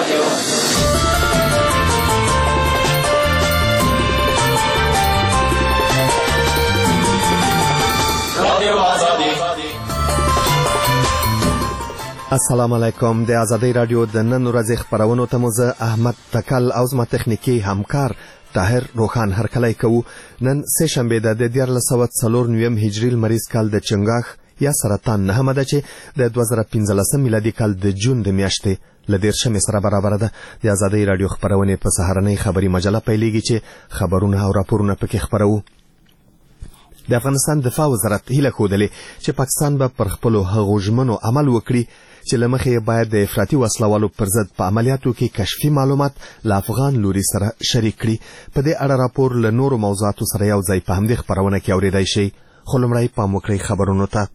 السلام علیکم. د آزادۍ رادیو د نن ورځې خپرونو ته مو زه احمد تکل او زما تخنیکي همکار طاهر روخان هرکلی کوو. نن سه شنبه ده د 1449 هجري لمریز کال د چنګاښ یا سرطان نهمه ده چې د 2015 میلادي کال د جون د میاشتې له 13 سره برابره ده. د آزادۍ رادیو خپرونې په سهارنۍ خبري مجله پیلېږي چې خبرونه او راپورونه پکې خپروو. د افغانستان دفاع وزارت هیله ښودلې چې پاکستان به پر خپلو هغو ژمنو عمل وکړي چې له مخې باید د افراطي وسلوالو پر ضد په عملیاتو کې کشفي معلومات له افغان لوري سره شریک کړي. په دې اړه راپور له نورو موضوعاتو سره یو ځای په همدې خپرونه کې اورېدای شئ. خو لومړی پام وکړئ خبرونو ته.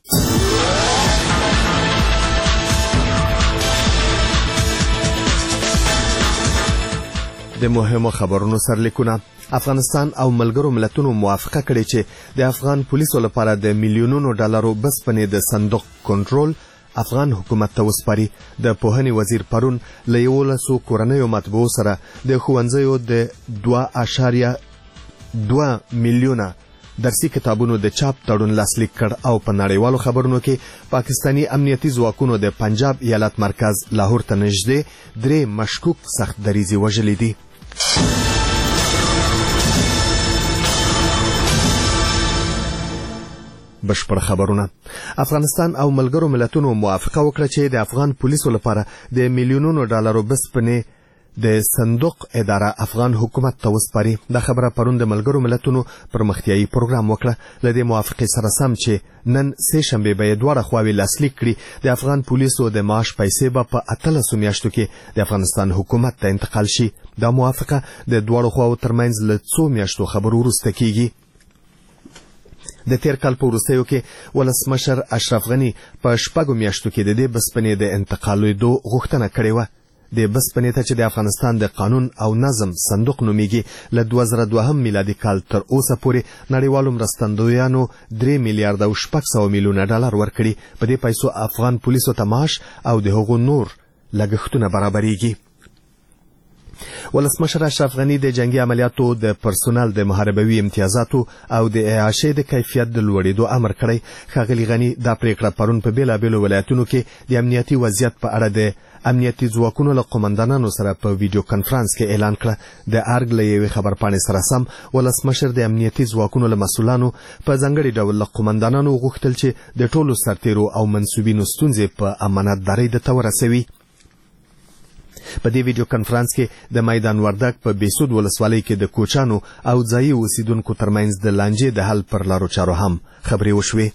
د مهمو خبرونو سرلیکونه. افغانستان او ملګرو ملتونو موافقه کړې چې د افغان پولیسو لپاره د میلیونونو ډالرو بسپنې د صندوق کنټرول افغان حکومت ته وسپاري. د پوهنې وزیر پرون له 11 کورنیو مطبوعو سره د ښوونځیو د 2.2 میلیونه درسي کتابونو د چاپ تړون لاسلیک کړ. او په نړیوالو خبرونو کې پاکستاني امنیتي ځواکونو د پنجاب ایالت مرکز لاهور ته نږدې 3 مشکوک سخت دریځي وژلي دي. بشپړ خبرونه. افغانستان او ملګرو ملتونو موافقه وکړه چې د افغان پولیسو لپاره د میلیونونو ډالرو بسپنې د صندوق اداره افغان حکومت ته وسپاري. دا خبره پرون د ملګرو ملتونو پرمختیایي پروګرام وکړه. له دې موافقې سره سم چې نن سه شنبه به دواړه خواوې لاسلیک کړي د افغان پولیسو د معاش پیسې به په 18 میاشتو کې د افغانستان حکومت ته انتقال شي. دا موافقه د دواړو خواو ترمنځ له 2 میاشتو خبرو وروسته کیږي. د تیر کال په وروستیو کې ولسمشر اشرف غني په 6 میاشتو کې د دې بسپنې د انتقالېدو غوښتنه کړې وه. د بسپنې ته چې د افغانستان د قانون او نظم صندوق نومیږي له 2002 میلادي کال تر اوسه پورې نړیوالو مرستندویانو 3 میلیارډ او 600 میلیونه ډالر ورکړي. په دې پیسو افغان پولیسو ته معاش او د هغو نور لګښتونه برابرېږي. ولسمشر اشرف غني د جنگي عملیاتو د پرسونل د محاربوي امتیازاتو او د اعاشې د کیفیت د لوړېدو امر کړی. ښاغلي غني دا پریکړه پرون په بیلابیلو ولایتونو کې د امنیتي وضعیت په اړه د امنیتي ځواکونو له قومندانانو سره په ویډیو کانفرنس کې اعلان کړه. د ارګ له یوې خبرپاڼې سره سم ولسمشر د امنیتي ځواکونو له مسؤلانو په ځانګړي ډول له قومندانانو وغوښتل چې د ټولو سرتیرو او منصوبینو ستونزې په امانتدارۍ د ته ورسوي. په دې ویډیو کانفرنس کې د میدان وردګ په بیسود ولسوالۍ کې د کوچانو او ځایي اوسیدونکو ترمنځ د لانجې د حل پر لارو چارو هم خبرې وشوې.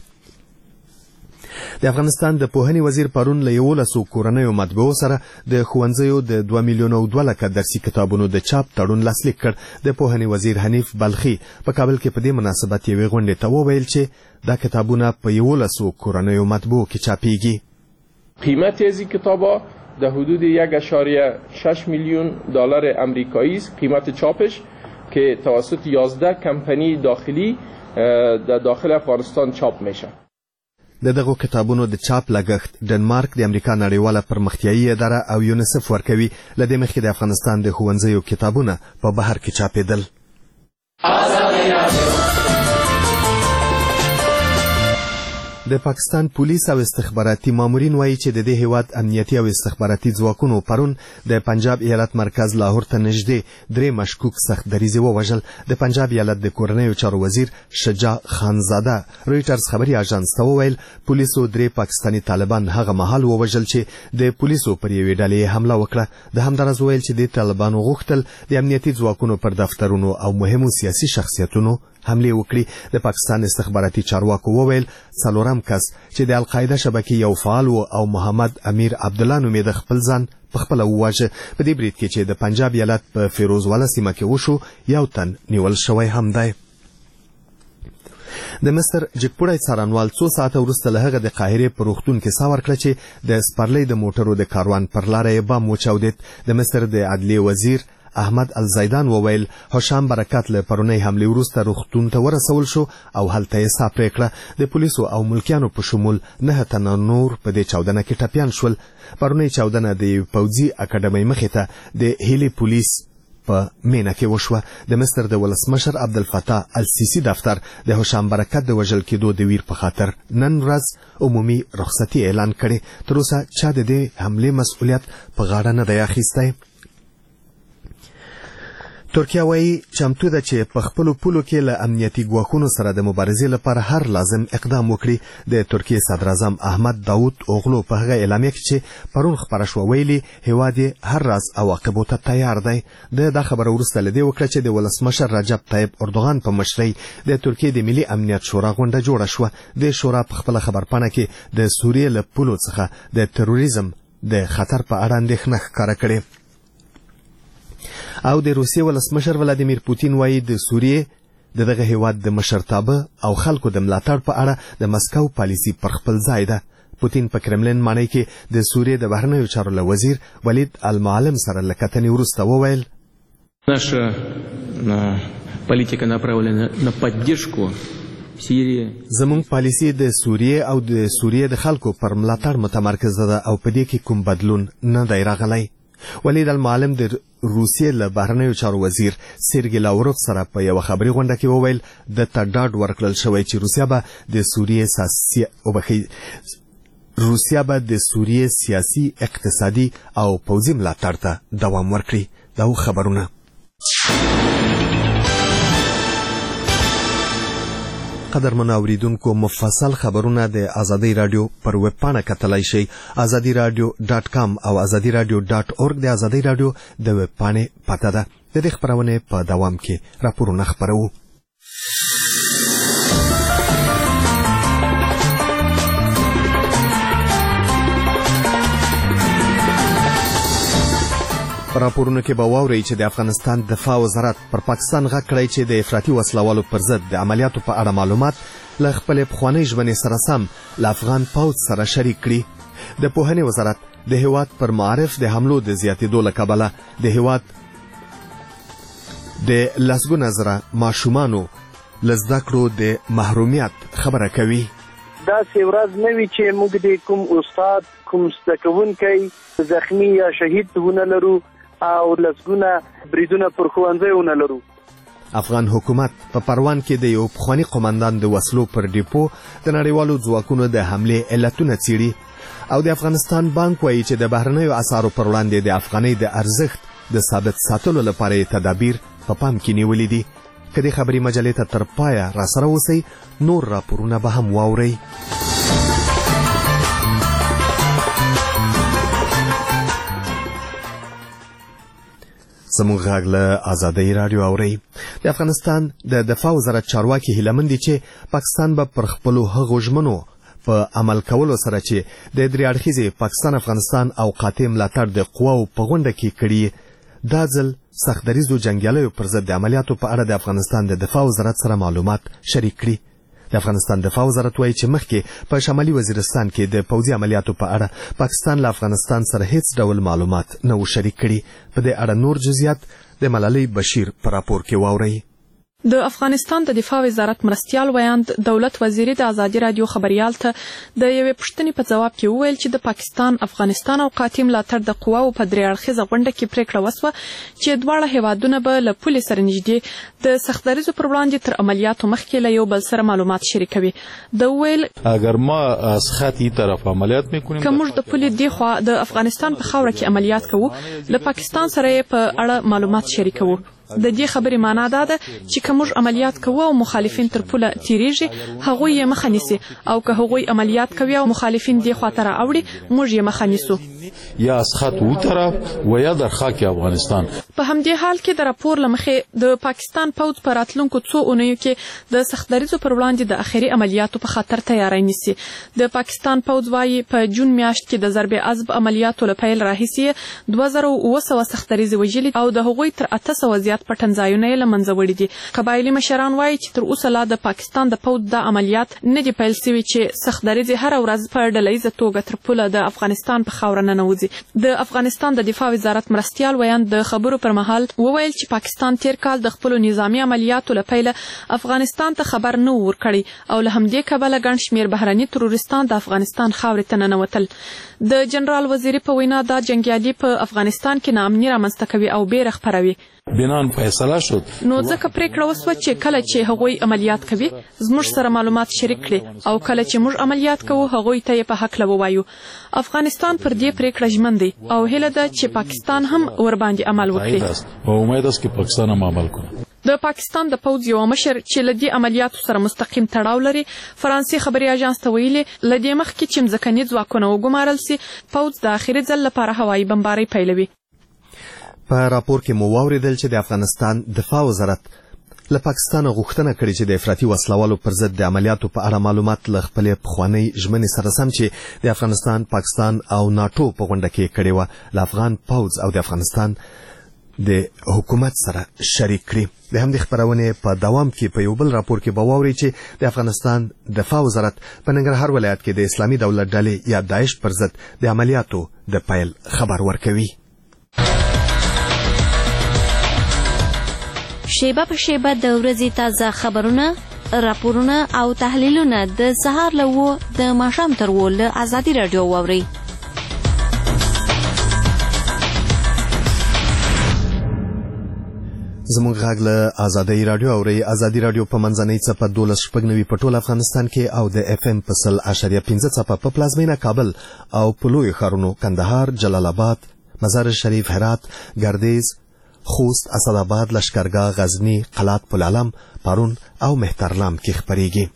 د افغانستان د پوهنې وزیر پرون له 11 کورنیو مطبوعو سره د ښوونځیو د 2 میلیونه او 2 لکه درسي کتابونو د چاپ تړون لاسلیک کړ. د پوهنې وزیر حنیف بلخي په کابل کې په دې مناسبت یوې غونډې ته وویل چې دا کتابونه په 11 کورنیو مطبوعو کې چاپیږي. قیمت از این کتابا در حدود 1.6 میلیون دلار امریکایی است قیمت چاپش که توسط 11 کمپانی داخلی در داخل افغانستان چاپ میشه. د دغو کتابونو د چاپ لګښت ډنمارک د امریکا نړیواله پرمختیایي اداره او یونیسف ورکوي. له دې مخکې د افغانستان د ښوونځیو کتابونه په بهر کې چاپېدل. د پاکستان پولیس او استخباراتي مامورین وایي چې د دې هیواد امنیتي او استخباراتي ځواکونو پرون د پنجاب ایالت مرکز لاهور ته نږدې 3 مشکوک سخت دریځي ووژل. د پنجاب ایالت د کورنیو چارو وزیر شجاع خانزاده رویټرز خبري اژانس ته وویل پولیسو 3 پاکستاني طالبان هغه مهال ووژل چې د پولیسو پر یوې ډلې حمله وکړه. د همدارس وویل چې د طالبانو غوښتل د امنیتي ځواکونو پر دفترونو او مهمو سیاسي شخصیتونو حمله وکړي. د پاکستان استخباراتي چارواکو وویل 4 کس چې د القاعده شبکې یو فعال او محمد امیر عبد الله نومې د خپل ځان په خپل وواژه. په دې برید کې چې د پنجاب ایالت په فیروزواله سیمه کې وشو یو تن نیول شوی هم دی. د مصر جګپوړی څارنوال 2 ساعته وروسته له هغه د قاهرې په روغتون کې ساه ورکړه چې د سپرلۍ د موټرو د کاروان پر لاره یې بم وچاودېد. د مصر د عدلیې وزیر احمد الزیدان وویل هوشام برکت له پرونی حمله وروسته روغتون ته ورسول شو او هلته یې ساه پرې کړه. د پولیسو او ملکیانو په شمول 9 تنه نور په دې چاودنه کې ټپیان شول. پرونی چاودنه د پوځي اکاډمۍ مخې ته د هیلي پولیس په مینه کې وشوه. د مصر د ولسمشر عبدالفتاح السیسی دفتر د هوشام برکت د وژل کېدو د ویر په خاطر نن ورځ عمومي رخصتي اعلان کړې. تر اوسه چا د دې حملې مسؤلیت په غاړه نه دی اخیستی. ترکیه وایي چمتو ده چې په خپلو پولو کې له امنیتي ګواښونو سره د مبارزې لپاره هر لازم اقدام وکړي. د ترکیې صدراعظم احمد داود اوغلو په هغه اعلامیه کې چې پرون خپره شوه ویلي هیواد یې هر راز عواقبو ته تیار دی. دا خبره وروسته له دې وکړه چې د ولسمشر رجب طیب اردوغان په مشرۍ د ترکیې د ملي امنیت شورا غونډه جوړه شوه. د شورا په خپله خبرپاڼه کې د سوریې له پولو څخه د تروریزم د خطر په اړه اندېښنه ښکاره کړې. او د روسیې ولسمشر ولادیمیر پوتین وایي د سوریې دغه هیواد د مشرتابه او خلکو د ملاتړ په اړه د مسکو پالیسي پر خپل ځای ده. پوتین په کرملین ماڼۍ کې د سوریې د بهرنیو چارو له وزیر ولید المعلم سره له کتنې وروسته وویل наша политика направлена на поддержку زموږ پالیسي د سوریې او د سوریې د خلکو پر ملاتړ متمرکزه ده او په دې کې کوم بدلون نه دی راغلی. ولید المعلم د روسیې له بهرنیو چارو وزیر سیرګی لاوروف سره په یوه خبري غونډه کې وویل د ته ډاډ ورکړل شوی چې روسیه به د سوریې سیاسي اقتصادي او پوځي ملاتړ ته دوام ورکړي. دا خبرونه قدرمن اوریدونکو مفصل خبرونه د ازادي رادیو پر ویب پاڼه کتلای شئ azadiradio.com او azadiradio.org د ازادي رادیو د ویب پاڼې پته ده. د دې خبرونه په دوام کې راپورونه خبرو. راپورونه کې به واورئ چې د افغانستان دفاع وزارت پر پاکستان غږ کړی چې د افراطي وسلوالو پر ضد د عملیاتو په اړه معلومات له خپلې پخوانۍ ژمنې سره سم له افغان پوځ سره شریک کړي. د پوهنې وزارت د هیواد پر معارف د حملو د زیاتېدو له کبله د هیواد د لسګونه زره ماشومانو له زده کړو د محرومیت خبره کوي. داسې ورځ نه وي چې موږ د کوم استاد کوم زده کوونکی زخمی یا شهید ونه لرو او لسګونه بریدونه پر ښوونځیو لرو. افغان حکومت په پروان کې د یو پخواني قومندان د وسلو پر ډیپو د نړیوالو ځواکونو د حملې علتونه څیړي او د افغانستان بانک وایي چې د بهرنیو اسعارو پر وړاندې د افغانۍ د ارزښت د ثابت ساتلو لپاره تدابیر په پام کې نیولي دي. که دې خبري مجلې ته تر پایه راسره اوسئ نور راپورونه به هم واورئ. زموږ غږ له ازادۍ راډیو اورئ. د افغانستان د دفاع وزارت چارواکي هیله دي چې پاکستان به پر خپلو هغو ژمنو په عمل کولو سره چې د درې اړخیزې پاکستان افغانستان او قاطع ملاتړ د قواو په غونډه کې کړي دا ځل سخت دریځو جنګیالیو پر ضد د عملیاتو په اړه د افغانستان د دفاع وزارت سره معلومات شریک کړي. د افغانستان دفاع وزارت وایي چې مخکې په شمالي وزیرستان کې د پوځي عملیاتو په اړه پاکستان له افغانستان سره هیڅ ډول معلومات نه و شریک کړي. په دې اړه نور جزئیات د ملالۍ بشیر په راپور کې واورئ. د افغانستان د دفاع وزارت مرستیال ویاند دولت وزیر د ازادي رادیو خبريال ته د یوې پوښتنې په جواب کې وویل چې د پاکستان افغانستان او قاطع ملاتړ د قواو په درې اړخیزه غونډه کې پریکړه وسوه چې دواړه هیوادونه به له پولې سره نږدې د سختدریزو پر وړاندې تر عملیاتو مخکې له یو بل سره معلومات شریکوي. د ویل اگر ما از خطی طرف عملیات میکنیم که موږ د پولې دی خوا د افغانستان په خاوره کې عملیات کوو له پاکستان سره په اړه معلومات شریکوو. د دې خبرې معنا دا ده چې که موږ عملیات کوو او مخالفین تر پوله تیریږي هغوی یې مخه نیسي او که هغوی عملیات کوي او مخالفین دې خواته راوړي موږ یې مخه نیسو. یا از خط او طرف و یا در خاک افغانستان. په همدې حال کې د راپور له مخې د پاکستان پوځ په راتلونکو څو اونیو کې د سختدریزو پر وړاندې د اخري عملیاتو په خاطر تیاری نیسي. د پاکستان پوځ وايي په جون میاشت کې د ضرب عضب عملیاتو له پیل راهیسې 2700 سختدریزې وژلي او د هغوی تر 800 زیات پټنځایونه یې له منځه وړي دي. قبایلي مشران وایي چې تر اوسه لا د پاکستان د پوځ د عملیات نه دي پیل شوي چې سخت دریځ هر ورځ په ډلهییزه توګه تر پوله د افغانستان په خاوره ننوځي. د افغانستان د دفاع وزارت مرستیال ویاند د خبرو پر مهال وویل چې پاکستان تیر کال د خپل نظامی عملیاتو لپاره افغانستان ته خبر نه ورکړي او له همدې کبله ګڼ شمېر بهرني تروریستان د افغانستان خاورې ته ننوتل. د جنرال وزیري په وینا دا جنګیالي په افغانستان کې ناامني رامنځته کوي او بیره خپروي. بنان فیصله شد نو ځکه پریکړه وسوه چې کله چې هغوی عملیات کوي زموږ سره معلومات شریک کړي او کله چې موږ عملیات کوو هغوی ته یې په هکله ووایو. افغانستان پر دې پریکړه ژمن دی او هیله ده چې پاکستان هم ورباندې عمل وکړي او امید است که پاکستان هم عمل کنه. د پاکستان د پوځ یو مشر چې له دې عملیاتو سره مستقیم تړاو لري فرانسې خبري اژانس ته ویلي له دې مخکې چې مځکني ځواکونه وګمارل سي پوځ د آخري ځل لپاره هوایي بمبارۍ پیلوي. په راپور کې مو واوریدل چې د افغانستان دفاع وزارت له پاکستان غوښتنه کړې چې د افراطي وسلوالو پر ضد د عملیاتو په اړه معلومات له خپلې پخوانۍ ژمنې سره سم چې د افغانستان، پاکستان او ناټو په غونډه کې کړې وه له افغان پوځ او د افغانستان د حکومت سره شریک کړي. د همدې خبرونې په دوام کې په یو بل راپور کې به واورئ چې د افغانستان دفاع وزارت په ننګرهار ولایت کې د اسلامي دولت ډلې یا داعش پر ضد د عملیاتو د پیل خبر ورکوي. شیبه په شیبه د ورځې تازه خبرونه، راپورونه او تحلیلونه د سهار له 9 د ماښام تر 10 له ازادي رادیو واورئ. زموږ غږ له ازادي رادیو اوري. ازادي رادیو په منځنۍ څپه 12.9 په ټول افغانستان کې او د اف ام په 100.5 څپه په پلازمینه کابل او په لوی ښارونو کندهار، جلال آباد، مزار شریف، هرات، ګردیز، خوست، اسداباد، لشکرګاه، غزنی، قلات پلعلم، پرون او مهترلام کې خبريږي.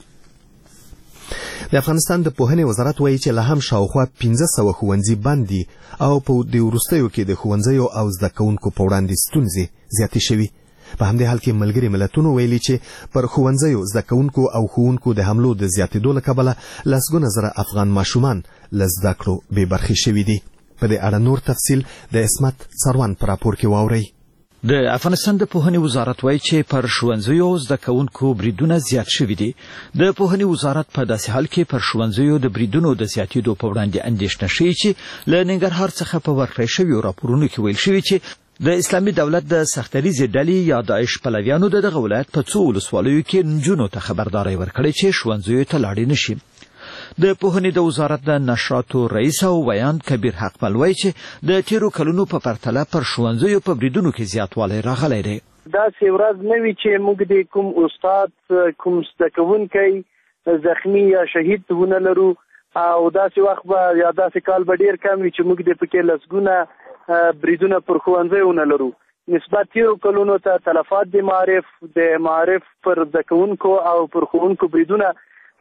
د افغانستان د پوهنې وزارت وایي چې له هم شاوخوا 1500 ښوونځي بند دي او په دې وروستیو کې د ښوونځیو او زده کوونکو په وړاندې ستونزې زیاتې شوي. په همدې حال کې ملګري ملتونو ویلي چې پر ښوونځیو، زده کوونکو او ښوونکو د حملو د زیاتېدو له کبله لسګونه زره افغان ماشومان له زده کړو بې برخې شوي دي. په دې اړه نور تفصیل د اسمت سروان په راپور کې واورئ. د افغانستان د پوهنې وزارت وایي چې پر ښوونځیو زده کوونکو بریدونه زیات شوي دي. د پوهنې وزارت په داسې حال کې پر ښوونځیو د بریدونو د زیاتېدو په وړاندې اندېښنه ښیي چې له ننګرهار څخه په ورکړی شویو راپورونو کې ویل شوي چې د اسلامي دولت د سختریزې ډلې یا داعش پلویانو د دغه ولایت په څو ولسوالیو کې نجونو ته خبرداری ورکړې چې ښوونځیو ته لاړې نشي. د پوهنې د وزارت د نشراتو رئیس او ویاند کبیر حقمل وایي چې د تیرو کلونو په پرتله پر ښوونځیو په بریدونو کې زیاتوالی راغلی دی. داسې ورځ نه وي چې موږ د کوم استاد، کوم زده کوونکی زخمی یا شهید ونه لرو او داسې وخت به یا داسې کال به ډېر کم وي چې موږ د پکې لسګونه بریدونه پر ښوونځیو ونه لرو. نسبت تیرو کلونو ته تلفات د معارف پر زده کوونکو او پر ښوونکو بریدونه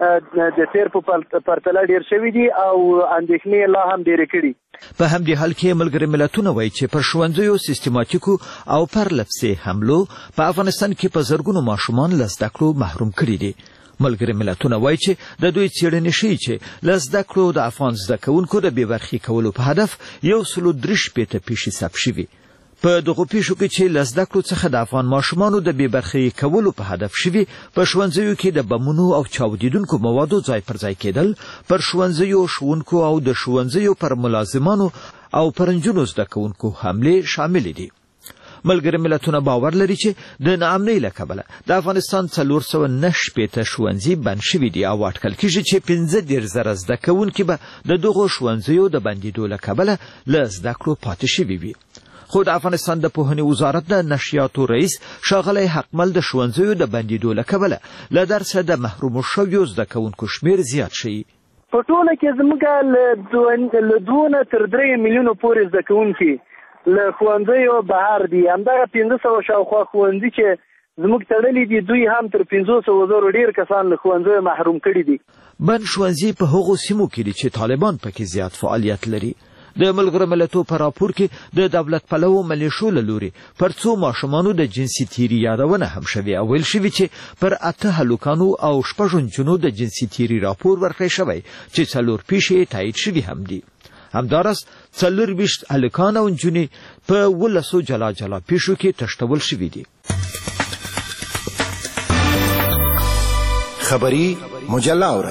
د تیر په پرتله ډیر شوي دي او اندېښنې لا هم ډېرې کړي. په همدې حال کې ملګري ملتونه وایي چې پر ښوونځیو سیستماتیکو او پرلپسې حملو په افغانستان کې په زرګونو ماشومان له زده کړو محروم کړي دي. ملګري ملتونه وایي چې د دوی څېړنې ښیي چې له زده کړو د افغان زده کوونکو د بې برخې کولو په هدف 163 پیښې ثبت شوي. په دغو پیښو کې چې له زده کړو څخه د افغان ماشومانو د بې برخې کولو په هدف شوي، په ښوونځیو کې د بمونو او چاودیدونکو موادو ځای پر ځای کېدل، پر ښوونځیو ښوونکو او د ښوونځیو پر ملازمانو او پر نجونو زده کوونکو حملې شاملې دي. ملګري ملتونه باور لري چې د ناامنۍ له کبله د افغانستان 409 ښوونځي بند شوي دي او اټکل کېږي چې 15,000 زده کوونکي به د دغو ښوونځیو د بندېدو له کبله له زده کړو پاتې شوي وي. خو د افغانستان د پوهنې وزارت د نشریاتو رئیس ښاغلی حقمل د ښوونځیو د بندېدو له کبله له درسه د محرومو شویو زده کوونکو شمېر زیات شوي. په ټوله کې زموږ له 2 نه تر 3 میلیونو پورې زده کوونکي له ښوونځیو بهر دي. همدغه 1500 شاوخوا ښوونځي چې زموږ تړلي دي دوی هم تر 500,000 ډېر کسان له ښوونځیو محروم کړي دي. بند ښوونځي په هغو سیمو کې دي چې طالبان پکې زیات فعالیت لري. د ملګرو ملتونو په راپور کې د دولت پلوو ملیشو له لوري پر څو ماشومانو د جنسي تیري یادونه هم شوې او ویل شوي چې پر 8 هلکانو او 6 نجونو د جنسي تیري راپور ورکړی شوی چې 4 پیښې تایید شوي هم دي. همدارس 24 هلکان او نجونې په 12 جلا جلا پیښو کې تښتول شوي دي. خبری مجله اورئ.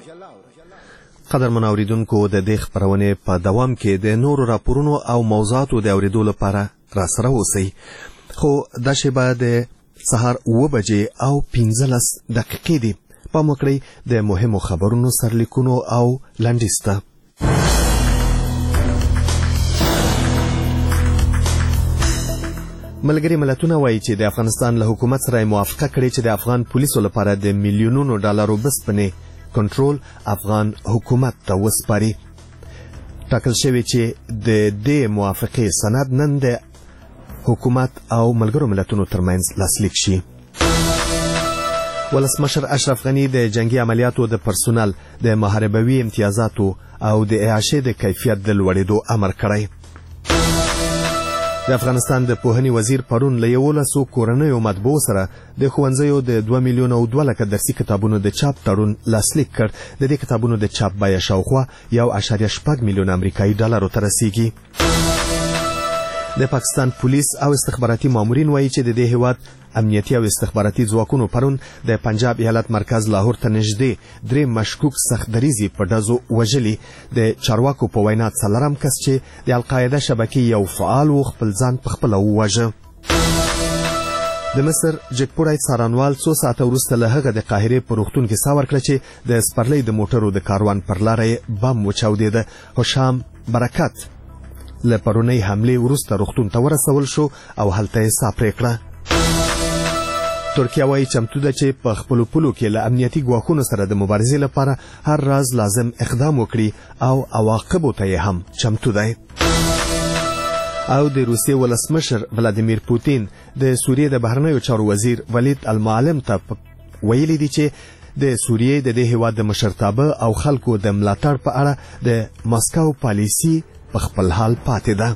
قدرمن اوریدونکو، د دې خبرونې په دوام کې د نورو راپورونو او موضوعاتو د اوریدو لپاره راسره اوسئ. خو دا شیبه د سهار 9 بجې او 15 دقیقې دي. پام وکړئ د مهمو خبرونو سرلیکونو او لنډیز ته. ملګري ملتونه وایي چې د افغانستان له حکومت سره موافقه کړې چې د افغان پولیسو لپاره د میلیونونو ډالرو بسپنې کنټرول افغان حکومت ته وسپاري. ټاکل شوی چې د دې موافقې سند نن د حکومت او ملګرو ملتونو ترمنځ لاسلیک شي. ولسمشر اشرف غنی د جنگي عملیاتو د پرسونل د محاربوي امتیازاتو او د اعاشې د کیفیت د لوړېدو امر کړی. د افغانستان د پوهنې وزیر پرون له 11 کورنیو مطبوعو سره د ښوونځیو د 2 میلیونه او 2 لکه درسي کتابونو د چاپ تړون لاسلیک کړ. د دې کتابونو د چاپ بیه شاوخوا 1.8 میلیون امریکایي ډالرو ته رسیږي. د پاکستان پولیس او استخباراتي مامورین وایي چې د دې هیواد امنیتي او استخباراتي ځواکونو پرون د پنجاب ایالت مرکز لاهور ته نږدې 3 مشکوک سختدریزي په ډزو وژلي. د چارواکو په وینا 4 کس چې د القاعده شبکې یو فعال و خپل ځان په خپله وواژه. د مصر جګپوړی څارنوال 2 ساعته وروسته له هغه د قاهرې په روغتون کې ساه ورکړه چې د سپرلۍ د موټرو د کاروان پر لاره یې بم وچاودېده. هشام برکت له پرونۍ حملې وروسته روغتون ته ورسول شو او هلته یې ساه پرې کړه. ترکیه وایي چمتو ده چې په خپلو پولو کې له امنیتي ګواښونو سره د مبارزې لپاره هر راز لازم اقدام وکړي او عواقبو ته یې هم چمتو دی. او د روسیې ولسمشر ولادیمیر پوتین د سوریې د بهرنیو چارو وزیر ولید المعلم ته ویلي دي چې د سوریې د دې هیواد د مشرتابه او خلکو د ملاتړ په اړه د مسکو پالیسي په خپل حال پاتې ده.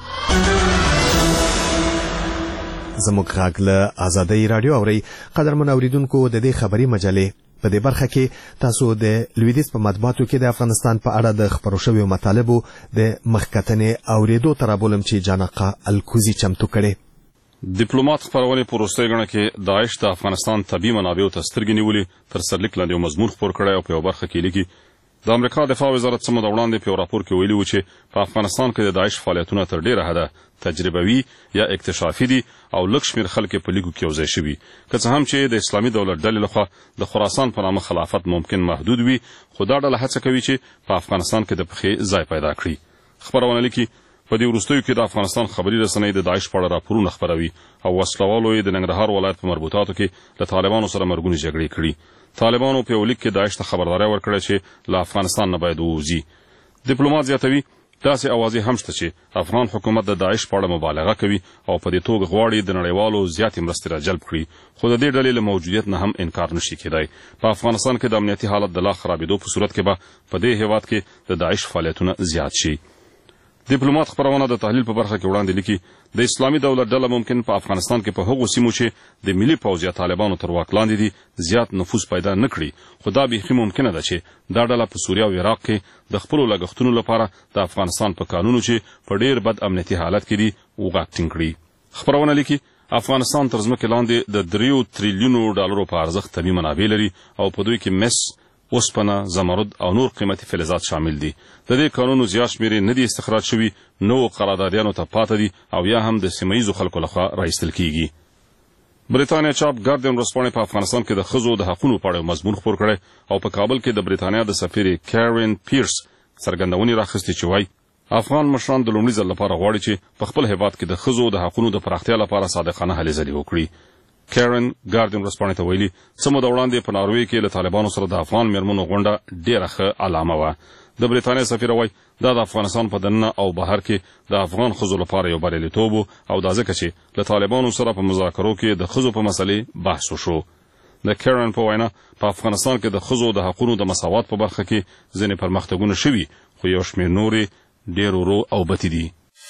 زموږ غږ له آزادۍ راډیو اورئ. قدرمن اوریدونکو، د دې خبري مجلې په دې برخه کې تاسو د لویدیځ په مطبوعاتو کې د افغانستان په اړه د خپرو شویو مطالبو د مخکتنې اوریدو ته رابولم چې جانقه الکوزي چمتو کړي. ډیپلوماټ خبرونه په وروستۍ غڼه کې داعش د افغانستان طبي منابعو ته سترګې نیولې تر سرلیک لاندې یو مضمون خپور کړی او په یو برخه کې لیکي د امریکا دفاع وزارت څه موده وړاندې په یو راپور کې ویلي و چې په افغانستان کې د داعش فعالیتونه تر ډیره حده تجربوي یا اکتشافي دي او لږ شمېر خلک په لیکو کې یوځای شوي. که څه هم چې د اسلامي دولت ډلې لخوا د خراسان په نامه خلافت ممکن محدود وي، خو دا ډله هڅه کوي چې په افغانستان کې د پښې ځای پیدا کړي. خبرونه لیکي په دې وروستیو کې د افغانستان خبري رسنۍ د داعش په اړه راپورونه خپروي او وسلوالو یې د ننګرهار ولایت په مربوطاتو کې له طالبانو سره مرګونې جګړې کړي. طالبانو په یو لیک کې داعش ته خبرداری ورکړه چې له افغانستان نه باید ووځي. ډیپلوماټ زیاتوي داسې اوازې هم شته چې افغان حکومت د داعش په اړه مبالغه کوي او په دې توګه غواړي د نړیوالو زیاتې مرستې راجلب کړي، خو د دې ډلې له موجودیت نه هم انکار نشي کېدای. په افغانستان کې د امنیتي حالت د لا خرابېدو په صورت کې به په دې هیواد کې د داعش فعالیتونه زیات شي. ډیپلوماټ خبرونه د تحلیل په برخه کې وړاندې لیکي د اسلامي دولت ډله ممکن په افغانستان کې په هغو سیمو چې د ملي پوځ یا طالبانو تر واک لاندې دي زیات نفوذ پیدا نه کړي، خو دا بیخي ممکنه ده چې دا ډله په سوریه او عراق کې د خپلو لګښتونو لپاره د افغانستان په قانونو چې په ډیر بد امنیتي حالت کې دي وغږ ټینګ کړي. خبرونه لیکي افغانستان تر ځمکې لاندې د 3 تریلیونو ډالرو په ارزښت طبي منابع لري او په دوی کې مس، اوسپنه، زمرد او نور قیمتي فلزات شامل دي. د دې کانونو زیات شمېر نه دي استخراج شوي، نو قراردادیانو ته پاتې دي او یا هم د سیمه ییزو خلکو لخوا راایستل کیږي. بریتانیا چاپ ګارډین ورځپاڼې په افغانستان کې د ښځو د حقونو په اړه مضمون خپور کړی او په کابل کې د بریتانیا د سفیر کارین پیرس څرګندونې راخستې چې وایي افغان مشران د لومړي ځل لپاره غواړي چې په خپل هیواد کې د ښځو د حقونو د پراختیا لپاره صادقانه هلې ځلې وکړي. کارین ګارډین ورځپاڼې ته ویلي څه موده وړاندې په ناروې کې له طالبانو سره د افغان میرمنو غونډه ډیره ښه علامه وه. د بریتانیا سفیر وایي دا د افغانستان په دننه او بهر کې د افغان ښځو لپاره یو بریالیتوب و او دا ځکه چې له طالبانو سره په مذاکرو کې د ښځو په مسلې بحث وشو. د کارین په وینا په افغانستان کې د ښځو د حقونو د مساوات په برخه کې ځینې پرمختګونه شوي، خو یو شمېر نورې ډېر ورو او بتې دي.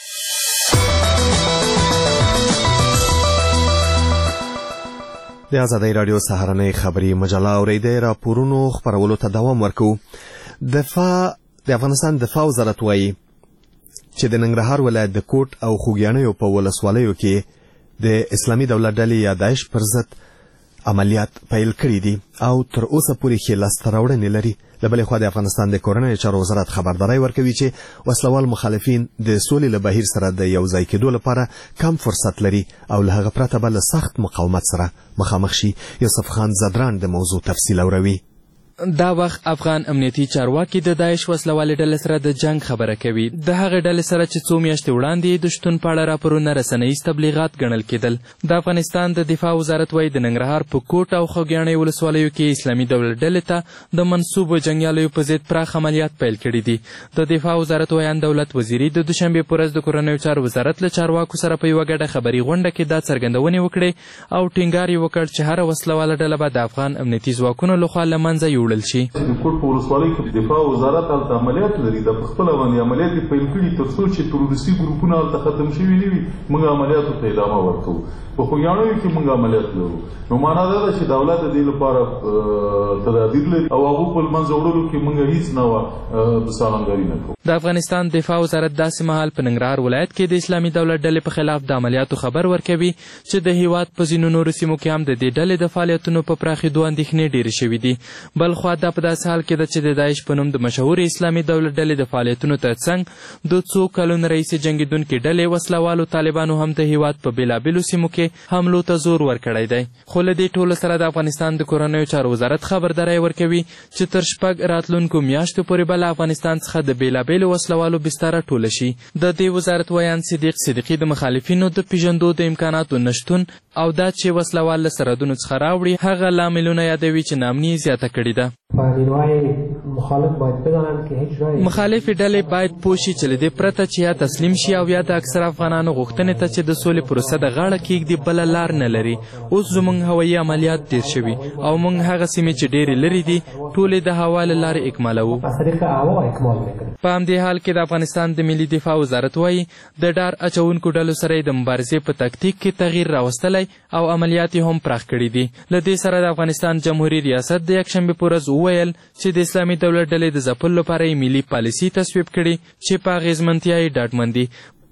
د آزادۍ راډیو سهارنۍ خبري مجله اورئ. د راپورونو خپرولو ته دوام ورکوو. دفاع د افغانستان دفاع وزارت وایي چې د ننګرهار ولایت د کوټ او خوږیاڼیو په ولسوالیو کې د اسلامي دولت ډلې یا داعش پر ضد عملیات پیل کړي دي او تر اوسه پورې ښې لاسته راوړنې لري. له بلې خوا د افغانستان د کورنیو چارو وزارت خبرداری ورکوي چې وسلوال مخالفین د سولې له بهیر سره د یو ځای کېدو لپاره کم فرصت لري او له هغه پرته به له سخت مقاومت سره مخامخ شي. یوسف خان زدران د موضوع تفصیل اوروي. دا وخت افغان امنیتي چارواکي د داعش وسلوالې ډلې سره د جنگ خبره کوي. د هغې ډلې سره چې څو میاشتې وړاندې د شتون په اړه راپورونه رسنیز تبلیغات ګڼل کېدل. د افغانستان د دفاع وزارت وایي د ننګرهار په کوټ او خوږیاڼي ولسوالیو کې اسلامي دولت ډلې ته د منسوبو جنګیالیو په ضد پراخ عملیات پیل کړي دي. د دفاع وزارت ویان دولت وزیري د دوشنبې په ورځ د کورنیو چارو وزارت له چارواکو سره په یوه ګډه خبري غونډه کې دا څرګندونې وکړې او ټینګار یې وکړ چې هره وسلواله ډله به د افغان امنیتي ځواکونو لخوا له منځه یوړل شي. کوټ په ولسوالۍ کې دفاع وزارت هلته عملیات لري. د خپله باندې عملیات یې پیل کړي تر څو چې تروریستي ګروپونه هلته ختم شوي نه وي. موږ عملیاتو ته ادامه ورکوو. په خوږیاڼیو کې موږ عملیات لرو. نو معنا دا ده چې دولت د دې لپاره تدابیر لري او هغو په منځه وړلو کې موږ هیڅ نوع سالمګري نه کوو. د افغانستان دفاع وزارت داسې مهال په ننګرهار ولایت کې د اسلامي دولت ډلې په خلاف د عملیاتو خبر ورکوي چې د هیواد په ځینو نورو سیمو کې هم د دې ډلې د فعالیتونو په پراخېدو اندېښنې ډېرې شوي دي. بل خوا دا په داسې حال کې ده چې د داعش په نوم د مشهورې اسلامي دولت ډلې د فعالیتونو ترڅنګ د څو کلونو راهیسې جنګېدونکې ډلې وسلوالو طالبانو هم د هیواد په بېلابېلو سیمو کې حملو ته زور ورکړی دی. خو له دې ټولو سره د افغانستان د کورنیو چارو وزارت خبرداری ورکوي چې تر 6 راتلونکو میاشتو پورې به له افغانستان څخه د بېلابېلو وسلوالو بستره ټوله شي. د دې وزارت ویان صدیق صدیقي د مخالفینو د پیژندو د امکاناتو نشتون او دا چې وسلوال له سرحدونو څخه راوړي هغه لاملونه یادوي چې ناامني زیاته کړې ده. مخالفې ډلې باید پوه شي چې له دې پرته چې یا تسلیم شي او یا د اکثر افغانانو غوښتنې ته چې د سولې پروسه د غاړه کېږدي بله لار نه لري. اوس زموږ هوایي عملیات ډېر شوي او موږ هغه سیمې چې ډېرې لرې دي ټولې د هوا له لارې اکمالوو. په همدې حال کې د افغانستان د ملي دفاع وزارت وایي د ډار اچونکو ډلو سره یې د مبارزې په تکتیک کې تغییر راوستلی او عملیات یې هم پراخ کړي دي. له دې سره د افغانستان جمهوري ریاست د یکشنبې په ورځ وویل چې د اسلامي دولت ډلې د ځپلو لپاره یې ملي پالیسي تصویب کړي چې په اغېزمنتیا یې ډاډمن دي.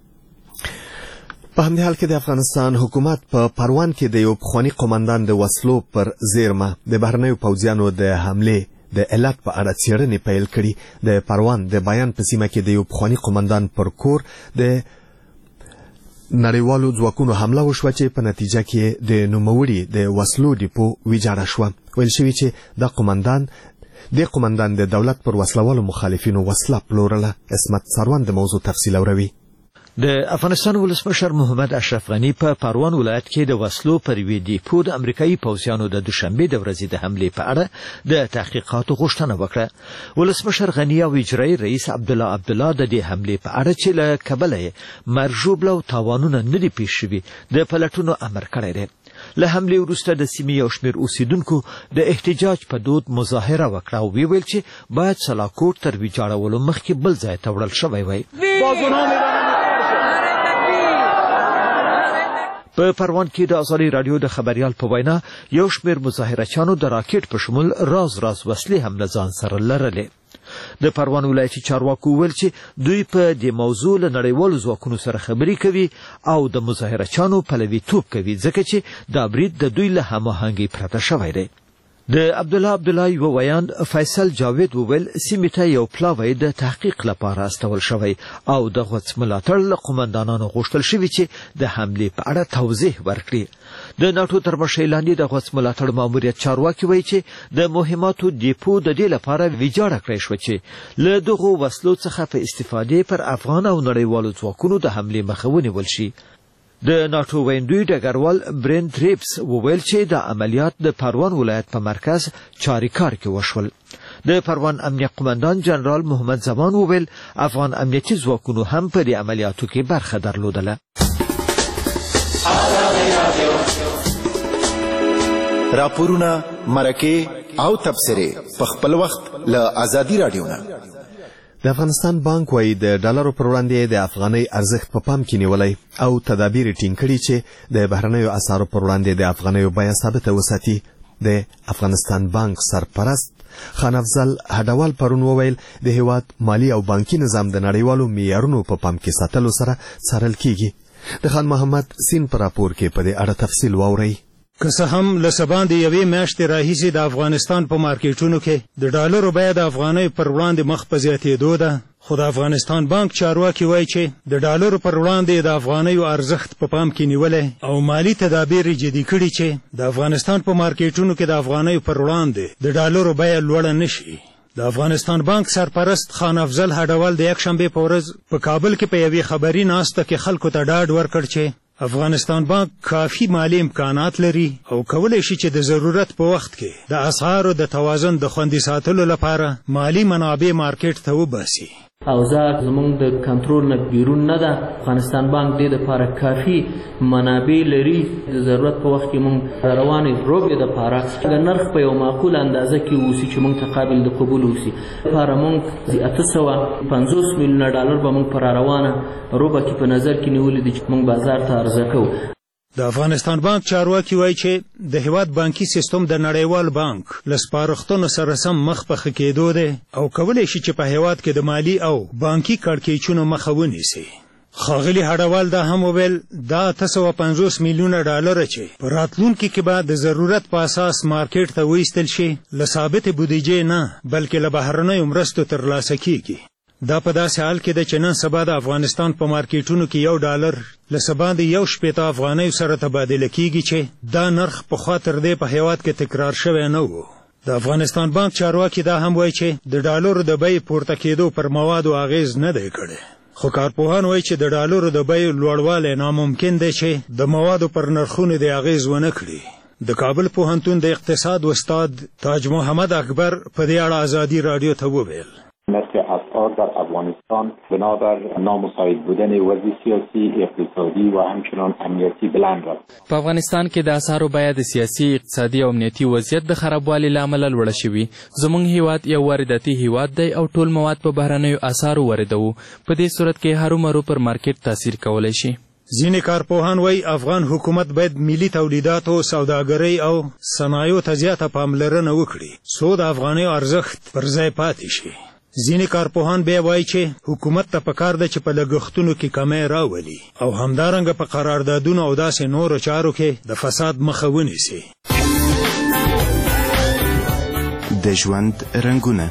په همدې حال کې د افغانستان حکومت په پروان کې د یو پخواني قومندان د وسلو پر زیرمه د بهرنیو پوځیانو د حملې د علت په اړه څېړنې پیل کړي. د پروان د بیان په سیمه کې د یو پخواني قومندان پر کور د نړیوالو ځواکونو حمله وشوه چې په نتیجه کې د نوموړي د وسلو ډیپو ویجاړه شوه. ویل شوي چې د قومندان د دولت پر وسلوالو مخالفینو وسله پلورله. عصمت سروان د موضوع تفصیل اوروي. د افغانستان ولسمشر محمد اشرف غنی په پروان ولایت کې د وسلو پر یوې ډیپو د امریکایي پوځیانو د دوشنبې د ورځې د حملې په اړه د تحقیقاتو غوښتنه وکړه. ولسمشر غنی او اجرایي رئیس عبدالله د دې حملې په اړه چې له کبله یې مرجوبله او تاوانونه نه دي پیښ شوي د پلټونو امر کړی دی. له حملې وروسته د سیمې یو شمېر اوسیدونکو د احتجاج په دود مظاهره وکړه او ویل چې باید سلاکوټ تر ویجاړولو مخکې بل ځای ته وړل شوی وای. په پروان کې د ازادي رادیو د خبريال په وینا یو شمېر مظاهرچیانو د راکټ په شمول راز وسلې هم له ځان سره لرلې. د پروان ولایتي چارواکو ویل چې دوی په دې موضوع له نړیوالو ځواکونو سره خبرې کوي او د مظاهرچیانو پلویتوب کوي ځکه چې دا برید د دوی له هماهنګۍ پرته شوی دی. د عبدالله یو ویان فیصل جاوید وویل سیمې ته یو پلاوی د تحقیق لپاره استول شوی او د غوڅ ملاتړ له قومندانانو غوښتل شوي چې د حملې په اړه توضیح ورکړي. د ناټو تر مشرۍ لاندې د غوڅ ملاتړ ماموریت چارواکي وایي چې د مهماتو ډیپو د دې لپاره ویجاړه کړی شوه چې له دغو وسلو څخه په استفادې پر افغان او نړیوالو ځواکونو د حملې مخه ونیول شي. د ناټو ویندوی ډګروال برین تریپس وویل چې د عملیات د پروان ولایت په مرکز چاریکار کې وشول. د پروان امنیه قومندان جنرال محمد زمان وویل افغان امنیتي ځواکونو هم په دې عملیاتو کې برخه درلودله. راپورونه، مرکې او تبصرې په خپل وخت له ازادي رادیو نه. د افغانستان بانک وايي د ډالرو پر وړاندې د افغانۍ ارزښت په پام کې نیولی او تدابیر ټینګ کړي چې د بهرنیو اسعارو پر وړاندې د افغانیو بیه ثابته وساتي. د افغانستان بانک سرپرست خان افضل هډوال پرون وویل د هیواد مالی او بانکي نظام د نړیوالو معیارونو په پام کې ساتلو سره څارل کیږي. د خان محمد سین پر راپور کې په دې اړه تفصیل واورئ. که څه هم له سباندې یوې میاشتې راهیسې د افغانستان په مارکیټونو کې د ډالرو بیه د افغانۍ پر وړاندې مخ په زیاتېدو ده، خو د افغانستان بانک چارواکي وایي چې د ډالرو پر وړاندې د افغانیو ارزښت په پام کې نیولی او مالی تدابیر یې جدي کړي چې د افغانستان په مارکیټونو کې د افغانیو پر وړاندې د ډالرو بیه لوړه نشي. د افغانستان بانک سرپرست خان افضل هډوال د یکشنبې په ورځ په کابل کې په یوې خبري ناسته کې خلکو ته ډاډ ورکړ چې افغانستان بانک کافی مالی امکانات لري او کولی شي چې د ضرورت په وخت کې د اسعارو د توازن د خوندي ساتلو لپاره مالی منابع مارکیټ ته وباسي. اوضاع زمونږ د کنټرول نه بیرون نه ده. افغانستان بانک دې دپاره کافي منابع لري. د ضرورت په وخت کې مونږ روانې روبې دپاره د نرخ په یو معقول اندازه کې اوسي چې مونږ ته قابل د قبول اوسي. دپاره مونږ 850 میلیونه ډالر به مونږ په راروانه روبه کې په نظر کې نیولي دي چې مونږ بازار ته عرضه کوو. د افغانستان بانک چارواکي وایي چې د هیواد بانکي سیستم د نړیوال بانک له سپارښتنو سره سم مخ په ښه کېدو دی او کولی شي چې په هیواد کې د مالي او بانکي کړکېچونو مخه ونیسي. ښاغلي هډوال دا هم وویل دا 850 میلیونه ډالره چې په راتلونکي کې به د ضرورت په اساس مارکیټ ته وایستل شي له ثابتې بودیجې نه بلکې له بهرنیو مرستو ترلاسه کیږي. دا په داسې حال کې ده چې نن سبا د افغانستان په مارکیټونو کې یو ډالر له سباندې 1.80 افغانیو سره تبادله کیږي چې دا نرخ پخوا تر دې په هیواد کې تکرار شوی نه و. د افغانستان بانک چارواکي دا هم وایي چې د ډالرو د بیې پورته کېدو پر موادو اغیز نه دی کړی، خو کارپوهان وایي چې د ډالرو د بیې لوړوالی ناممکن دی چې د موادو پر نرخونو د اغیز ونه کړي. د کابل پوهنتون د اقتصاد استاد تاج محمد اکبر په دې اړه ازادي رادیو ته وویل نرخ اسعار در افغانستان بنابر نامساعد بودن وضع سیاسی، اقتصادی و همچنان امنیتی بلند است. په افغانستان کې د اسعارو بیه د سیاسي، اقتصادي او امنیتي وضعیت د خرابوالي له امله لوړه شوې. زموږ هیواد یو وارداتي هیواد دی او ټول مواد په بهرنیو اسعارو واردوو. په دې صورت کې هرومرو پر مارکیټ تاثیر کولی شي. ځینې کارپوهان وایي افغان حکومت باید ملي تولیداتو، سوداګرۍ او صنایعو ته زیاته پاملرنه وکړي څو د افغانیو ارزښت پر ځای پاتې شي. ځینې کارپوهان بیا وایي چې حکومت ته پکار ده چې په لګښتونو کې کمی راولي او همدارنګه په قراردادونو او داسې نورو چارو کې د فساد مخه ونیسي. د ژوند رنګونه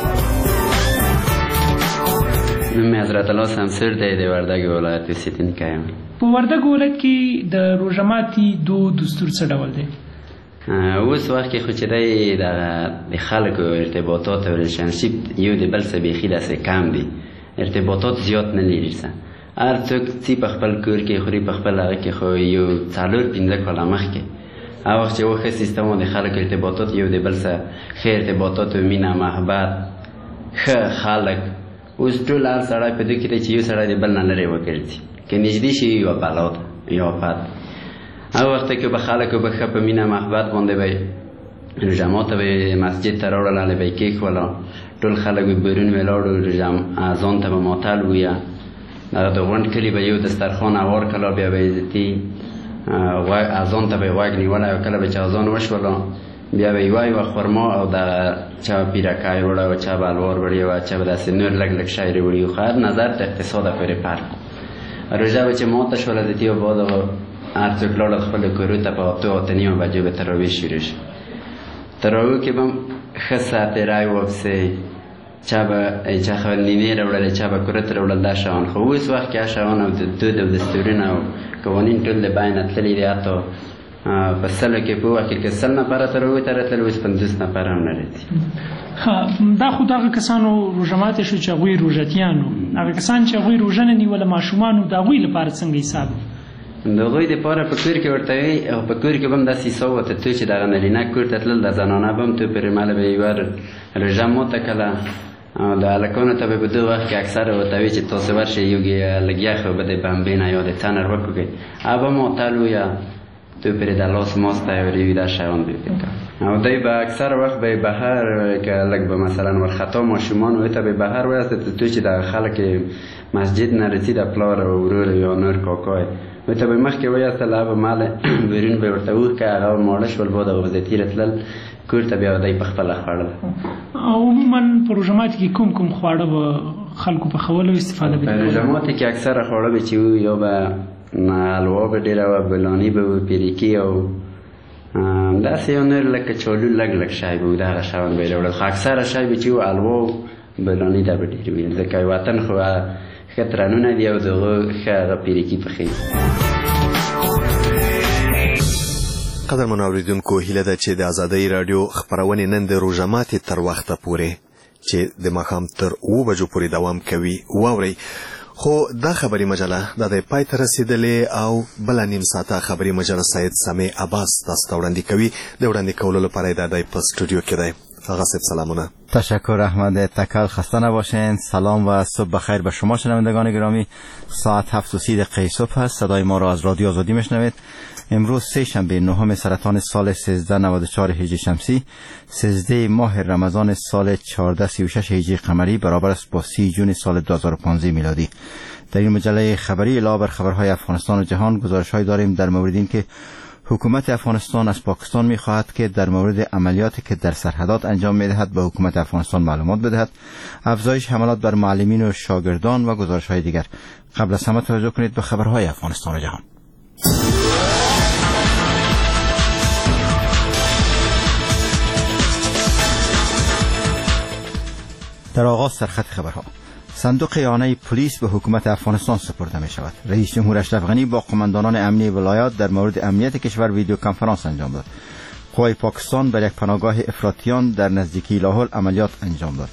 نوم حضرت الله سمسور دی، د وردګ ولایت اوسیدونکی یم. په وردګ ولایت کې د روژه ماتي دستور څه ډول دی؟ اوس وخت کې خو چې دی د خلکو ارتباطات او ریلیشنشیپ یو د بل څه بیخي داسې کم دي، ارتباطات زیات نه لري څه. هر څوک څه په خپل کور کې خوري، په خپل هغه کې خو یو 4-5 کاله مخکې هغه وخت چې ښه سیستم و د خلکو ارتباطات یو د بل څه ښه ارتباطات و مینه محبت ښه خلک. اوس ټول هر سړی په دې کې دی چې یو سړی د بل نه لرې وګرځي، که نږدې شي یوه بلا ده یوه پت. هغه وخت کې به خلکو به ښه په مینه محبت باندې به روژه ماته به مسجد ته راوړل، هلې به یې کېښوله، ټول خلک به برون ولاړو، اذان ته به ماتل ویه، دغه د غونډ کلي به یو دسترخوان هوار کړه، بیا به عزتي اذان ته به یې غوږ نیولی او کله به چې اذان وشوله بیا به یوه خرما او دغه چا به پیرکای وړی و، چا به الوار وړی و، چا به داسې نور لږ لږ شی وړي و. خو هر نظر د اقتصاده پورې فرق و. روژه به چې ماته شوله د تیو بعد هر څوک لاړل خپلو کورو ته، په 8-9 بجو به تراویح شروع شي. تراویح کې به هم ښه ساعتې رای واپسې، چا به چا نینې راوړلې، چا به کورو ته راوړل دا شیان. خو اوس وخت کې هغه شیان او د دود او دستورونه او قوانین ټول د بینه تللي دي. حتی په 100 کې په وخت کې 100 نفره تراویح ته راتلل، اوس 50 نفره هم نه راځي. دا خو دغه کسانو روژه ماتې شو چې هغوی روژتیانو، هغه کسان چې هغوی روژه نه نیوله ماشومانو د هغوی لپاره څنګه حساب؟ د هغوی دپاره په کور کې ورته وي او په کور کې به هم داسې حساب ورته تو چې دغه نارینه کور ته تلل، د زنانه به هم تو پرې مله به یوه روژه ماته کړله. د هلکانو ته به په دغه وخت کې اکثره ورته وي چې تاسو ورشئ یو لږ یخ اوبه د بمبې نه یا د تنر وکړئ، هغه به ماتل ویه تو پر در لاس ماست تایوری در شوان بفکر او دای به اکثر وقت به بهر که لگ به مثلا ور خطا ماشومان و تا به بهر واسه تو چې د خلک مسجد نرسید پلار او ورور یا نور کاکای و تا به مخ کې وای اصله به مال ورین به ورته و که هغه مالش ول بعد وزتی رتل کور ته بیا دای په خپل خړل عموما پروژمات کې کوم خواړه به خلکو په خولو استفاده کوي پروژمات کې اکثر خواړه به چې یا به حلوا به ډیره و بلانی به پیریکی او داسې یو نور لکه چالو لګ شای به دا شاون به وړل خو اکثر شای به چې حلوا بلانی دا به ډیر وي ځکه وطن خو خطرونه دی او دغه خغه پیریکی په خیر قدر منوریدونکو هیله ده چې د ازادۍ رادیو خبرونه نن د روژه ماتي تر وخته پورې چې د ماښام تر 2 بجو پورې دوام کوي واوري خو دا خبري مجله د پای ته رسیدلې او بل نیم ساعته خبري مجله سید سمي عباس تاسو وړاندې کوي د وړاندې کولو لپاره د دای په استودیو کې دی آقا صاحب سلامونه. تشکر احمد تکل، خسته نباشین. سلام و صبح بخیر به شما شنوندگان گرامی. ساعت 7:30 صبح است. صدای ما را از رادیو آزادی میشنوید. امروز سه شنبه 9 سرطان سال 1394 هجری شمسی، 13 ماه رمضان سال 1436 هجری قمری برابر است با 30 جون سال 2015 میلادی. در این مجله خبری علاوه بر خبرهای افغانستان و جهان گزارش‌هایی داریم در مورد اینکه حکومت افغانستان از پاکستان می‌خواهد که در مورد عملیاتی که در سرحدات انجام می‌دهد به حکومت افغانستان معلومات بدهد، افزایش حملات بر معلمین و شاگردان و گزارش‌های دیگر. قبل از همه توجه کنید به خبرهای افغانستان و جهان. در آغاز سرخط خبرها: صندوق اعانه پلیس به حکومت افغانستان سپرده می شود. رئیس جمهور اشرف غنی با قماندانان امنی ولایات در مورد امنیت کشور ویدیو کنفرانس انجام داد. قوای پاکستان بر یک پناهگاه افراطیان در نزدیکی لاهور عملیات انجام داد.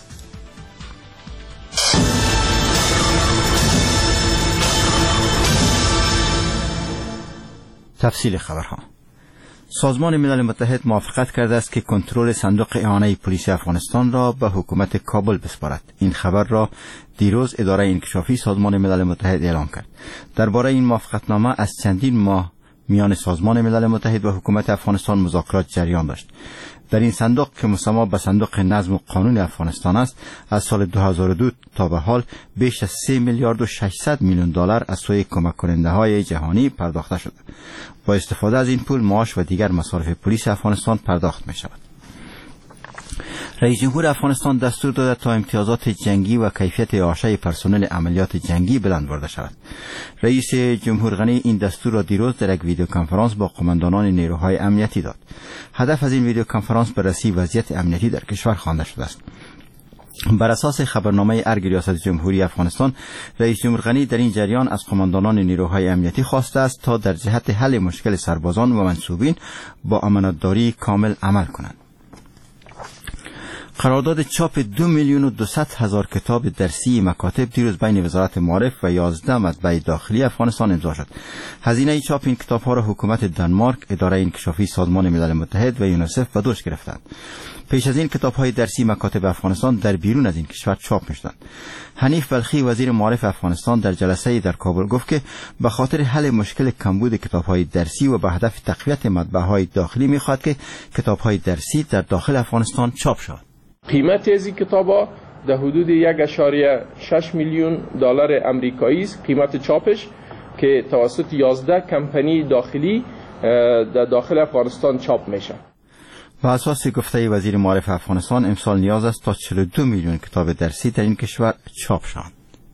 تفصیل خبرها: سازمان ملل متحد موافقت کرده است که کنترل صندوق اعانه پلیس افغانستان را به حکومت کابل بسپارد. این خبر را دیروز اداره انکشافی سازمان ملل متحد اعلام کرد. درباره این موافقتنامه از چندین ماه میان سازمان ملل متحد و حکومت افغانستان مذاکرات جریان داشت. در این صندوق که مسمى به صندوق نظم و قانون افغانستان است، از سال 2002 تا به حال بیش از 3 میلیارد و 600 میلیون دلار از سوی کمک کننده های جهانی پرداخته شده. با استفاده از این پول معاش و دیگر مصارف پلیس افغانستان پرداخت می شود. رئیس جمهور افغانستان دستور داده تا امتیازات جنگی و کیفیت اعاشه پرسنل عملیات جنگی بلند برده شود. رئیس جمهور غنی این دستور را دیروز در یک ویدیو کنفرانس با قماندانان نیروهای امنیتی داد. هدف از این ویدیو کنفرانس بررسی وضعیت امنیتی در کشور خوانده شده است. بر اساس خبرنامه ارگ ریاست جمهوری افغانستان، رئیس جمهور غنی در این جریان از قماندانان نیروهای امنیتی خواسته است تا در جهت حل مشکل سربازان و منصوبین با امانتداری کامل عمل کنند. قرارداد چاپ 2,200,000 کتاب درسی مکاتب دیروز بین وزارت معارف و 11 مطبع داخلی افغانستان امضا شد. هزینه چاپ این کتاب‌ها را حکومت دانمارک، اداره انکشافی سازمان ملل متحد و یونیسف به دوش گرفتند. پیش از این کتاب‌های درسی مکاتب افغانستان در بیرون از این کشور چاپ می‌شدند. حنیف بلخی وزیر معارف افغانستان در جلسه‌ای در کابل گفت که به خاطر حل مشکل کمبود کتاب‌های درسی و به هدف تقویت مطبع‌های داخلی می‌خواهد که کتاب‌های درسی در داخل افغانستان چاپ شود. قیمت از این کتاب‌ها در حدود 1.6 میلیون دلار آمریکایی است. قیمت چاپش که توسط 11 کمپانی داخلی در داخل افغانستان چاپ میشه. و اساس گفته وزیر معارف افغانستان امسال نیاز است تا 42 میلیون کتاب درسی در این کشور چاپ شوند.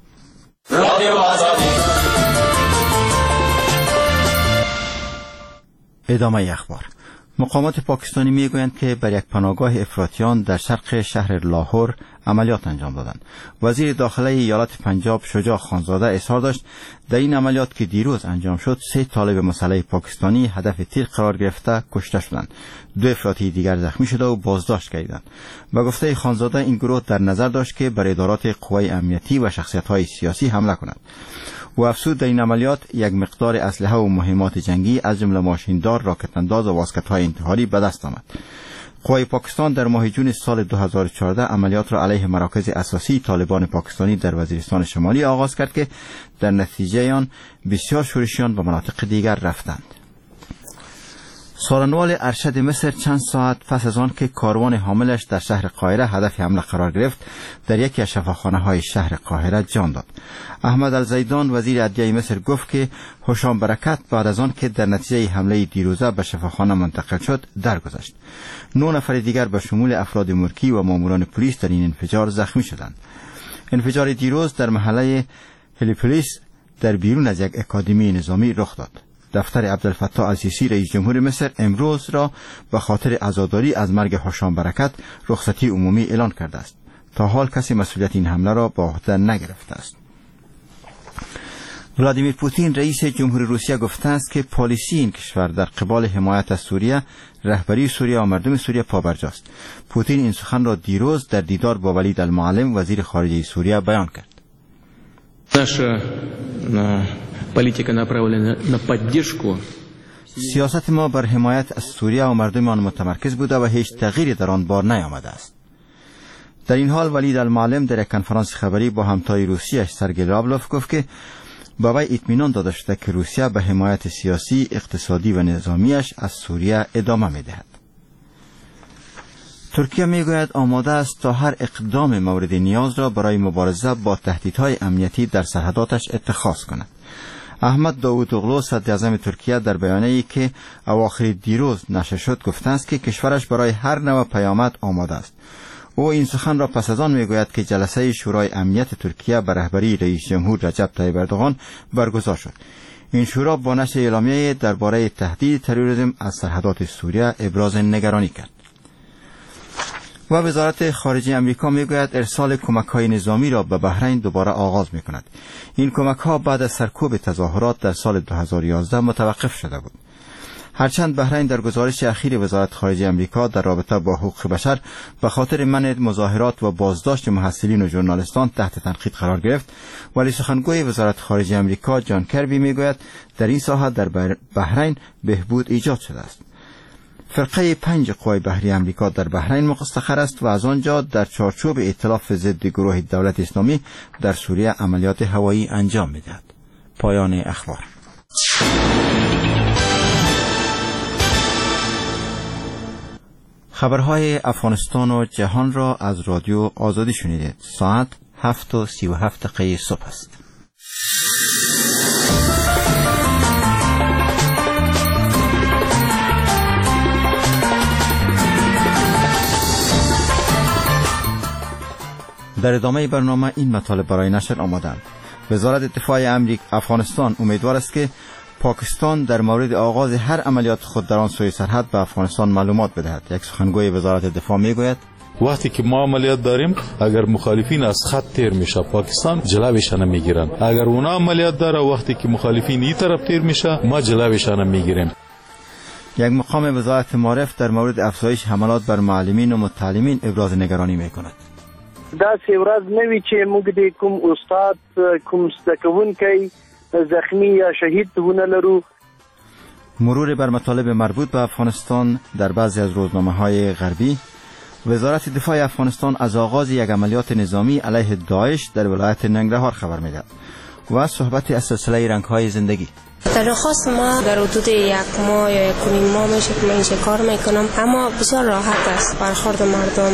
ادامه اخبار: مقامات پاکستانی میگویند که بر یک پناهگاه افراطیان در شرق شهر لاهور عملیات انجام دادند. وزیر داخله ایالت پنجاب شجاع خانزاده اظهار داشت در این عملیات که دیروز انجام شد 3 طالب مسلح پاکستانی هدف تیر قرار گرفته کشته شدند. 2 افراطی دیگر زخمی شده و بازداشت کردند. به گفته خانزاده این گروه در نظر داشت که بر ادارات قوای امنیتی و شخصیت‌های سیاسی حمله کنند. و افزود در این عملیات یک مقدار اسلحه و مهمات جنگی از جمله ماشیندار، راکت انداز و واسکت‌های انتحاری به دست آمد. قوای پاکستان در ماه جون سال 2014 عملیات را علیه مراکز اساسی طالبان پاکستانی در وزیرستان شمالی آغاز کرد که در نتیجه آن بسیار شورشیان به مناطق دیگر رفتند. سارنوال ارشد مصر چند ساعت پس از آن که کاروان حاملش در شهر قاهره هدف حمله قرار گرفت در یکی از شفاخانه‌های شهر قاهره جان داد. احمد الزیدان وزیر عدلیه مصر گفت که هشام برکت بعد از آن که در نتیجه حمله دیروزه به شفاخانه منتقل شد درگذشت. 9 نفر دیگر به شمول افراد مرکی و ماموران پلیس در این انفجار زخمی شدند. انفجار دیروز در محله هلیپولیس در بیرون از یک اکادمی نظامی رخ داد. دفتر عبدالفتاح السیسی رئیس جمهور مصر امروز را به خاطر عزاداری از مرگ هشام برکت رخصتی عمومی اعلان کرده است. تا حال کسی مسئولیت این حمله را به عهده نگرفته است. ولادیمیر پوتین رئیس جمهور روسیه گفته است که پالیسی این کشور در قبال حمایت از سوریه، رهبری سوریه و مردم سوریه پابرجاست. پوتین این سخن را دیروز در دیدار با ولید المعلم وزیر خارجه سوریه بیان کرد. سیاست ما بر حمایت از سوریه و مردم آن متمرکز بوده و هیچ تغییری در آن بار نیامده است. در این حال ولید المعلم در یک کنفرانس خبری با همتای روسیه سرگئی لاوروف گفت که با وی اطمینان داده شده که روسیه به حمایت سیاسی، اقتصادی و نظامیش از سوریه ادامه می‌دهد. ترکیه میگوید آماده است تا هر اقدام مورد نیاز را برای مبارزه با تهدیدهای امنیتی در سرحداتش اتخاذ کند. احمد داوودوغلو صدراعظم ترکیه در بیانیه‌ای که اواخر دیروز نشر شد گفته است که کشورش برای هر نوع پیامد آماده است. او این سخن را پس از آن میگوید که جلسه شورای امنیت ترکیه به رهبری رئیس جمهور رجب طیب اردوغان برگزار شد. این شورا با نشر اعلامیه درباره تهدید تروریسم از سرحدات سوریه ابراز نگرانی کرد. و وزارت خارجه امریکا میگوید ارسال کمک‌های نظامی را به بحرین دوباره آغاز می‌کند. این کمک‌ها بعد از سرکوب تظاهرات در سال 2011 متوقف شده بود. هرچند بحرین در گزارش اخیر وزارت خارجه امریکا در رابطه با حقوق بشر به خاطر منع مظاهرات و بازداشت محصلین و ژورنالیستان تحت تنقید قرار گرفت، ولی سخنگوی وزارت خارجه امریکا جان کربی میگوید در این ساحه در بحرین بهبود ایجاد شده است. فرقه 5 قوای بحری امریکا در بحرین مستقر است و از آنجا در چارچوب ائتلاف ضد گروه دولت اسلامی در سوریه عملیات هوایی انجام می‌دهد. پایان اخبار. خبرهای افغانستان و جهان را از رادیو آزادی شنیدید. ساعت 7:37 صبح است. در ادامه برنامه این مطالب برای نشر آمدند. وزارت دفاع افغانستان امیدوار است که پاکستان در مورد آغاز هر عملیات خود در آن سوی سرحد به افغانستان معلومات بدهد. یک سخنگوی وزارت دفاع میگوید وقتی که ما عملیات داریم اگر مخالفین از خط تیر میشه پاکستان جلوشان میگیرن، اگر اونا عملیات داره وقتی که مخالفین این طرف تیر میشه ما جلوشان میگیریم. یک مقام وزارت معارف در مورد افزایش حملات بر معلمین و متعلمین ابراز نگرانی میکند. داسې ورځ نه وي چې موږ د کوم استاد کوم زده کوونکی زخمی یا شهید ونه لرو. مرور بر مطالب مربوط به افغانستان در بعضی از روزنامه‌های غربی. وزارت دفاع افغانستان از آغاز یک عملیات نظامی علیه داعش در ولایت ننگرهار خبر می‌دهد. و صحبت از سلسله رنگ‌های زندگی. درخواست ما در حدود 1 ماه یا 1.5 ماه میشه که من اینجا کار میکنم، اما بسیار راحت است برخورد مردم.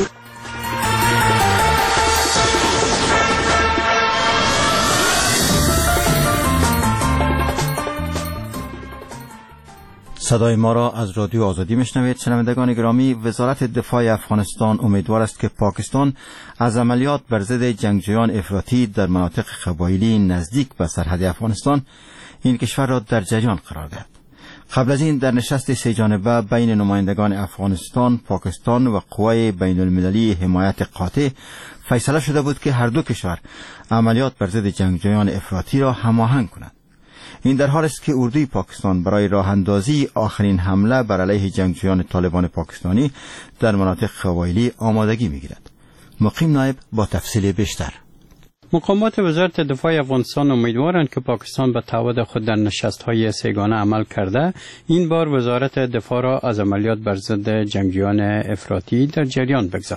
صدای ما را از رادیو آزادی میشنوید. شنوندگان گرامی، وزارت دفاع افغانستان امیدوار است که پاکستان از عملیات بر ضد جنگجویان افراطی در مناطق قبایلی نزدیک به سرحد افغانستان این کشور را در جریان قرار دهد. قبل از این در نشست 3 جانبه بین نمایندگان افغانستان، پاکستان و قوای بین المللی حمایت قاطع فیصله شده بود که هر دو کشور عملیات بر ضد جنگجویان افراطی را هماهنگ کنند. این در حال است که اردوی پاکستان برای راه اندازی آخرین حمله بر علیه جنگجویان طالبان پاکستانی در مناطق قبایلی آمادگی می‌گیرد. مقیم نایب با تفصیل بیشتر. مقامات وزارت دفاع افغانستان امیدوارند که پاکستان به تعهد خود در نشست‌های سه‌گانه عمل کرده، این بار وزارت دفاع را از عملیات بر ضد جنگجویان افراطی در جریان بگذارد.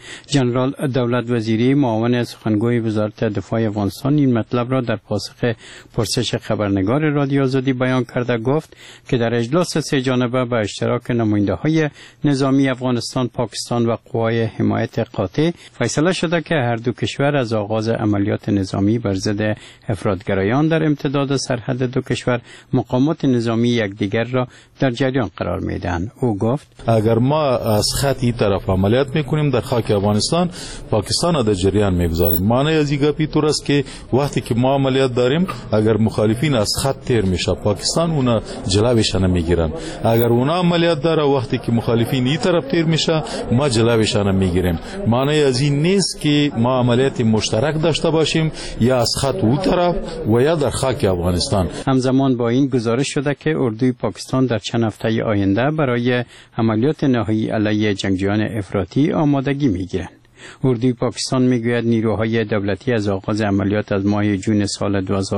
جنرال دولت وزیری معاون سخنگوی وزارت دفاع افغانستان این مطلب را در پاسخ پرسش خبرنگار رادیو آزادی بیان کرده گفت که در اجلاس سه جانبه با اشتراک نماینده‌های نظامی افغانستان، پاکستان و قوای حمایت قاطع فیصله شده که هر دو کشور از آغاز عملیات نظامی بر ضد افراطگرایان در امتداد سرحد دو کشور مقامات نظامی یکدیگر را در جریان قرار میدهند. او گفت اگر ما از خطی طرف عملیات میکنیم در خاک افغانستان، پاکستان در جریان میگذاریم. معنی از این گپی طور است که وقتی که ما عملیات داریم، اگر مخالفین از خط تیر میشه، پاکستان اونا جلوش نمیگیرن. اگر اونا عملیات داره، وقتی که مخالفین این طرف تیر میشه، ما جلوش نمیگیریم. معنی از این نیست که ما عملیات مشترک داشته باشیم یا از خط او طرف و یا در خاک افغانستان. همزمان با این گزارش شده که اردوی پاکستان در چند هفته آینده برای عملیات نهایی علیه جنگجویان افراطی آمادگی میگیرند. اردوی پاکستان میگوید نیروهای دولتی از آغاز عملیات از ماه جون سال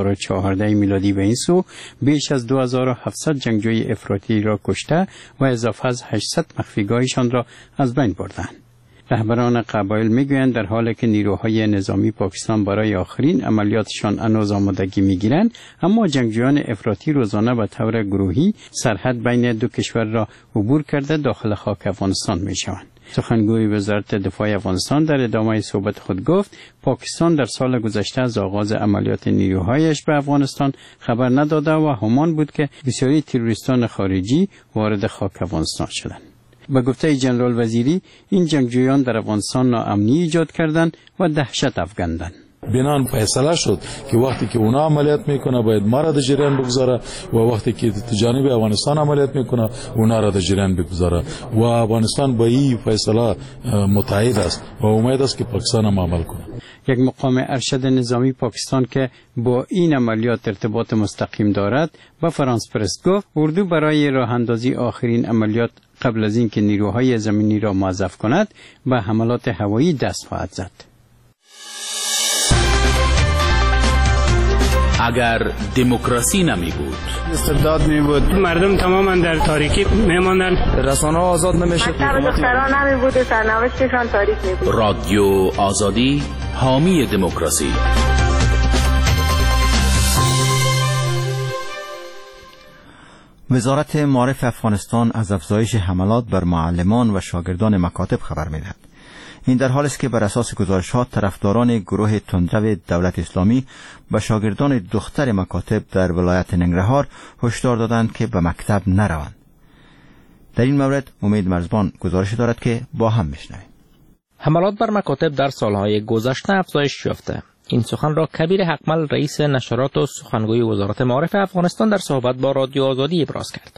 2014 میلادی به این سو بیش از 2700 جنگجوی افراطی را کشته و اضافه از 800 مخفیگاهشان را از بین بردند. رهبران قبایل میگویند در حالی که نیروهای نظامی پاکستان برای آخرین عملیاتشان هنوز آمادگی میگیرند، اما جنگجویان افراطی روزانه به طور گروهی سرحد بین دو کشور را عبور کرده داخل خاک افغانستان میشوند. سخنگوی وزارت دفاع افغانستان در ادامه صحبت خود گفت پاکستان در سال گذشته از آغاز عملیات نیروهایش به افغانستان خبر نداده و همان بود که بسیاری تروریستان خارجی وارد خاک افغانستان شدند. به گفته جنرال وزیری این جنگجویان در افغانستان ناامنی ایجاد کردند و دهشت افکندند. بنان فیصله شد که وقتی که اونا عملیات میکنه باید ما را در جریان بگذاره و وقتی که جانب افغانستان عملیات میکنه اونا را در جریان بگذاره و افغانستان با این فیصله متحد است و امید است که پاکستان هم عمل کنه. یک مقام ارشد نظامی پاکستان که با این عملیات ارتباط مستقیم دارد با فرانس پرس گفت اردو برای راه اندازی آخرین عملیات قبل از اینکه نیروهای زمینی را موظف کند به حملات هوایی دست خواهد زد. اگر دموکراسی نمی بود، استبداد می بود، مردم تماما در تاریکی می ماندن، رسانه آزاد نمی شد، دختران نمی بود، سرنوشتشان تاریک می بود. رادیو آزادی حامی دموکراسی. وزارت معارف افغانستان از افزایش حملات بر معلمان و شاگردان مکاتب خبر می‌دهد. این در حالی است که بر اساس گزارش‌ها طرفداران گروه تندرو دولت اسلامی به شاگردان دختر مکاتب در ولایت ننگرهار هشدار دادند که به مکتب نروند. در این مورد امید مرزبان گزارش دارد که با هم بشنویم. حملات بر مکاتب در سالهای گذشته افزایش یافته. این سخن را کبیر حقمل رئیس نشرات و سخنگوی وزارت معارف افغانستان در صحبت با رادیو آزادی ابراز کرد.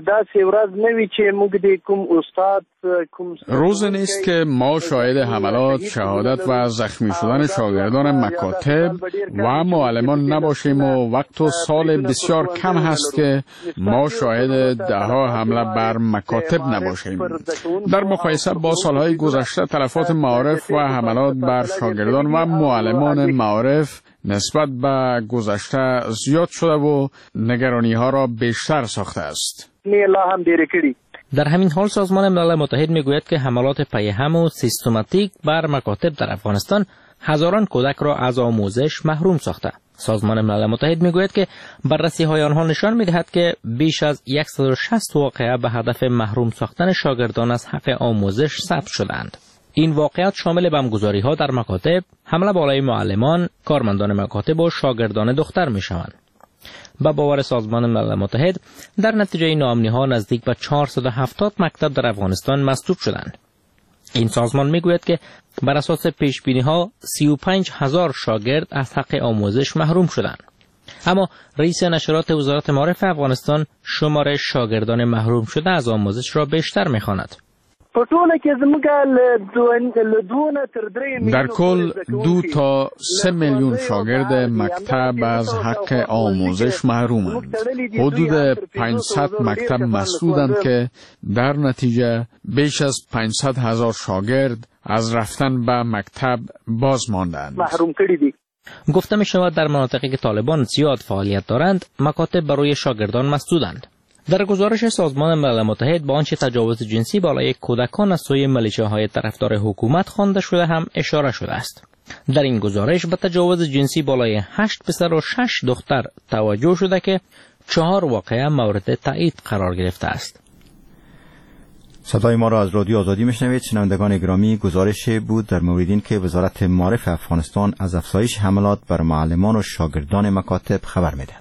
روز نیست که ما شاهد حملات، شهادت و زخمی شدن شاگردان مکاتب و معلمان نباشیم و وقت و سال بسیار کم هست که ما شاهد دهها حمله بر مکاتب نباشیم. در مقایسه با سالهای گذشته تلفات معارف و حملات بر شاگردان و معلمان معارف نسبت به گذشته زیاد شده و نگرانی ها را بیشتر ساخته است. در همین حال سازمان ملل متحد میگوید که حملات پیهم و سیستماتیک بر مکاتب در افغانستان هزاران کودک را از آموزش محروم ساخته. سازمان ملل متحد میگوید که بررسی های آنها نشان میدهد که بیش از 160 واقعه به هدف محروم ساختن شاگردان از حق آموزش ثبت شدند. این واقعات شامل بمبگذاری ها در مکاتب، حمله بالای معلمان، کارمندان مکاتب و شاگردان دختر می شوند. با باور سازمان ملل متحد در نتیجه ناامنی ها نزدیک به 470 مکتب در افغانستان مسدود شدند. این سازمان می گوید که بر اساس پیش بینی ها 35,000 شاگرد از حق آموزش محروم شدند. اما رئیس نشرات وزارت معارف افغانستان شمار شاگردان محروم شده از آموزش را بیشتر می خواند. در کل 2 تا 3 میلیون شاگرد مکتب از حق آموزش محرومند. حدود 500 مکتب مسدودند که در نتیجه بیش از 500,000 شاگرد از رفتن به مکتب باز ماندند. گفته می شود در مناطقی که طالبان زیاد فعالیت دارند مکاتب برای شاگردان مسدودند. در گزارش سازمان ملل متحد با آنچه تجاوز جنسی بالای کودکان از سوی ملیشه‌های طرفدار حکومت خوانده شده هم اشاره شده است. در این گزارش به تجاوز جنسی بالای 8 پسر و 6 دختر توجه شده که 4 واقعه مورد تایید قرار گرفته است. صدای ما را از رادیو آزادی میشنوید. شنوندگان گرامی، گزارش بود در مورد این که وزارت معارف افغانستان از افزایش حملات بر معلمان و شاگردان مکاتب خبر میده.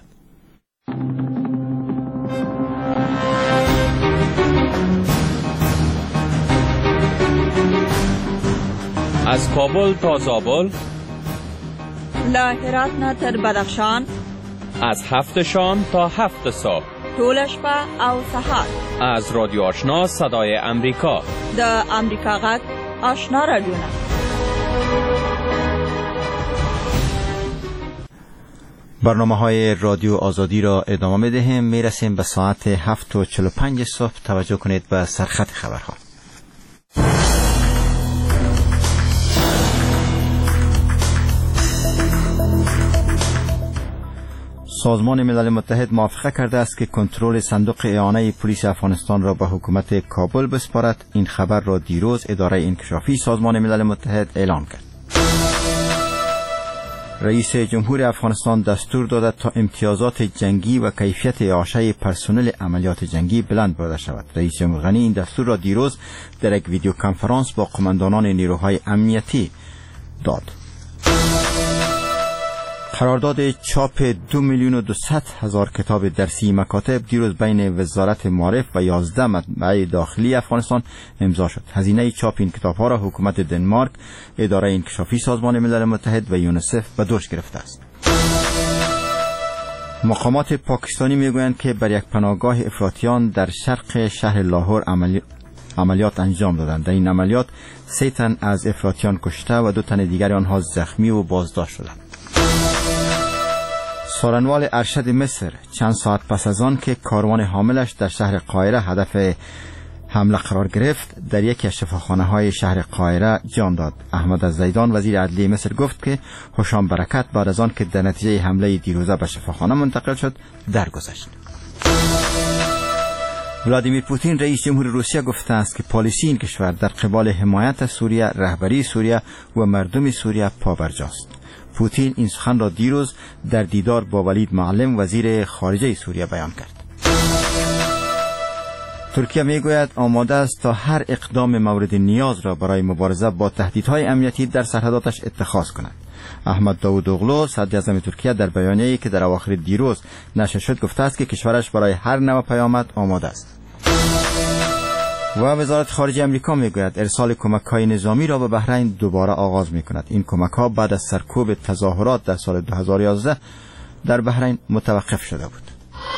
از کابل تا زابل، له هرات نه تر بدخشان، از 7 شام تا 7 صبح، ټول شپه او سهار، از رادیو آشنا صدای امریکا، د امریکا غږ آشنا رادیو. برنامه‌های رادیو آزادی را ادامه می‌دهیم. میرسیم به ساعت 7:45 صبح. توجه کنید به سرخط خبرها. سازمان ملل متحد موافقه کرده است که کنترل صندوق اعانه پلیس افغانستان را به حکومت کابل بسپارد. این خبر را دیروز اداره انکشافی سازمان ملل متحد اعلام کرد. رئیس جمهور افغانستان دستور داده تا امتیازات جنگی و کیفیت اعاشه پرسنل عملیات جنگی بلند برده شود. رئیس جمهور غنی این دستور را دیروز در یک ویدیو کنفرانس با قماندانان نیروهای امنیتی داد. قرارداد چاپ 2,200,000 کتاب درسی مکاتب دیروز بین وزارت معارف و 11 مطبعه داخلی افغانستان امضا شد. هزینه چاپ این کتاب‌ها را حکومت دنمارک، اداره انکشافی سازمان ملل متحد و یونیسف به دوش گرفته است. مقامات پاکستانی میگویند که بر یک پناهگاه افراطیان در شرق شهر لاهور عملیات انجام دادند. در این عملیات 3 تن از افراطیان کشته و 2 تن دیگر آنها زخمی و بازداشت شدند. سارنوال ارشد مصر چند ساعت پس از آن که کاروان حاملش در شهر قاهره هدف حمله قرار گرفت، در یکی از شفاخانه‌های شهر قاهره جان داد. احمد الزیدان وزیر عدلیه مصر گفت که حشام برکت بعد از آن که در نتیجه حمله دیروزه به شفاخانه منتقل شد درگذشت. ولادیمیر پوتین رئیس جمهور روسیه گفته است که پالیسی این کشور در قبال حمایت سوریه، رهبری سوریه و مردم سوریه پابرجاست. پوتین این سخن را دیروز در دیدار با ولید معلم وزیر خارجه سوریه بیان کرد. ترکیه میگوید آماده است تا هر اقدام مورد نیاز را برای مبارزه با تهدیدهای امنیتی در سرحداتش اتخاذ کند. احمد داوودوغلو صدر اعظم ترکیه در بیانیه‌ای که در اواخر دیروز نشر شد گفته است که کشورش برای هر نوع پیامد آماده است. و وزارت خارجه امریکا میگوید ارسال کمک‌های نظامی را به بحرین دوباره آغاز می‌کند. این کمک‌ها بعد از سرکوب تظاهرات در سال 2011 در بحرین متوقف شده بود.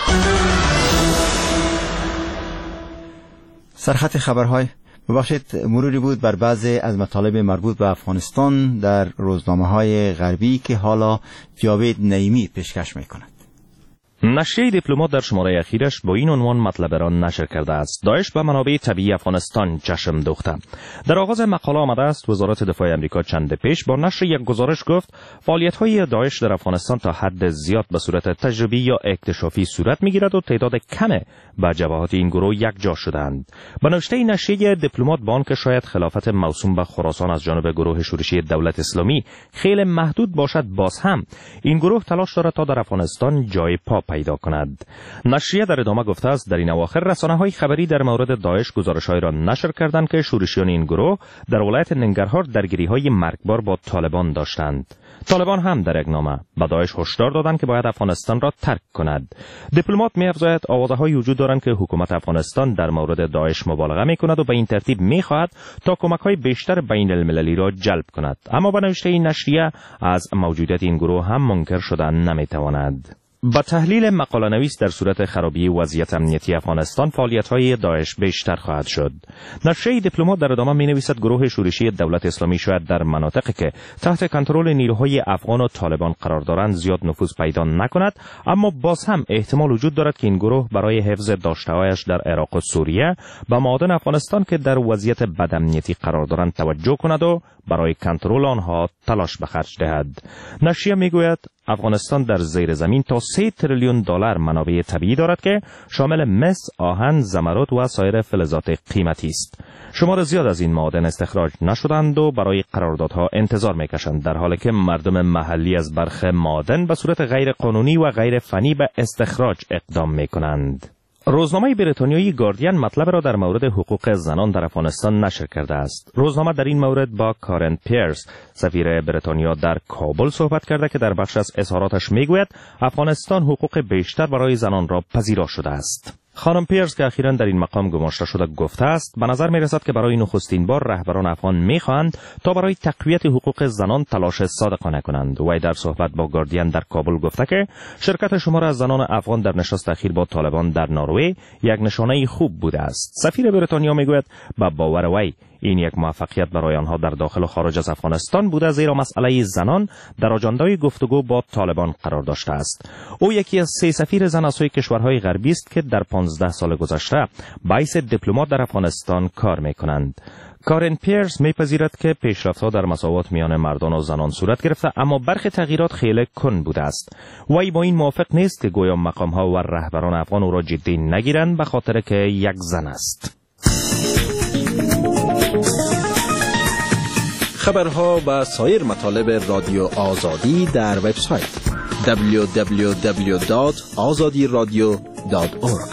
سرخط خبرهای ببخشید مروری بود بر بعضی از مطالب مربوط به افغانستان در روزنامه‌های غربی که حالا جاوید نعیمی پیشکش می‌کند. نشریه دیپلمات در شماره اخیرش با این عنوان مطلب را نشر کرده است: داعش به منابع طبیعی افغانستان چشم دوخته. در آغاز مقاله آمده است وزارت دفاع آمریکا چند پیش با نشر یک گزارش گفت فعالیت‌های داعش در افغانستان تا حد زیاد به صورت تجربی یا اکتشافی صورت می‌گیرد و تعداد کم به جبهات این گروه یکجا شدند. به نوشته نشریه دیپلمات با آنکه شاید خلافت موسوم به خراسان از جانب گروه شورشی دولت اسلامی خیلی محدود باشد، باز هم این گروه تلاش دارد تا در افغانستان جای پا پیدا کند. نشریه در ادامه گفته است در این اواخر رسانه‌های خبری در مورد داعش گزارش‌هایی را نشر کردند که شورشیان این گروه در ولایت ننگرهار درگیری‌های مرگبار با طالبان داشتند. طالبان هم در یک نامه به داعش هشدار دادند که باید افغانستان را ترک کند. دیپلمات می‌افزاید آوازه‌هایی وجود دارند که حکومت افغانستان در مورد داعش مبالغه می‌کند و به این ترتیب می‌خواهد تا کمک‌های بیشتر بین المللی را جلب کند، اما به نوشته این نشریه از موجودیت این گروه هم منکر شدن نمی‌تواند. با تحلیل مقاله نویس در صورت خرابی وضعیت امنیتی افغانستان فعالیت‌های داعش بیشتر خواهد شد. نشریه دیپلمات در ادامه می‌نویسد گروه شورشی دولت اسلامی شاید در مناطقی که تحت کنترل نیروهای افغان و طالبان قرار دارند زیاد نفوذ پیدا نکند، اما باز هم احتمال وجود دارد که این گروه برای حفظ داشته‌هایش در عراق و سوریه و معادن افغانستان که در وضعیت بدامنیتی قرار دارند توجه کند و برای کنترل آنها تلاش به خرج دهد. نشریه میگوید افغانستان در زیر زمین تا 3 تریلیون دلار منابع طبیعی دارد که شامل مس، آهن، زمرد و سایر فلزات قیمتی است. شمار زیاد از این معادن استخراج نشدند و برای قراردادها انتظار میکشند، در حالی که مردم محلی از برخ معادن به صورت غیر قانونی و غیر فنی به استخراج اقدام میکنند. روزنامه بریتانیایی گاردین مطلب را در مورد حقوق زنان در افغانستان نشر کرده است. روزنامه در این مورد با کارن پیرس، سفیر بریتانیا در کابل صحبت کرده که در بخش از اظهاراتش میگوید افغانستان حقوق بیشتر برای زنان را پذیرا شده است. خانم پیرس که اخیراً در این مقام گماشته شده گفته است به نظر می رسد که برای نخستین بار رهبران افغان می خواهند تا برای تقویت حقوق زنان تلاش صادقانه کنند. وی در صحبت با گاردین در کابل گفته که شرکت شمار از زنان افغان در نشست اخیر با طالبان در نروژ یک نشانه خوب بوده است. سفیر بریتانیا می گوید به باور وی این یک موفقیت برای آنها در داخل و خارج از افغانستان بوده، زیرا مسئله زنان در آجندای گفتگو با طالبان قرار داشته است. او یکی از 3 سفیر زن از سوی کشورهای غربی است که در 15 سال گذشته به حیث دیپلمات در افغانستان کار می‌کنند. کارن پیرس می‌پذیرد که پیشرفت‌ها در مساوات میان مردان و زنان صورت گرفته، اما برخی تغییرات خیلی کند بوده است. وی با این موافق نیست که گویا مقام‌ها و رهبران افغان او را جدی نگیرند به خاطر که یک زن است. خبرها و سایر مطالب رادیو آزادی در وبسایت www.azadiradio.org.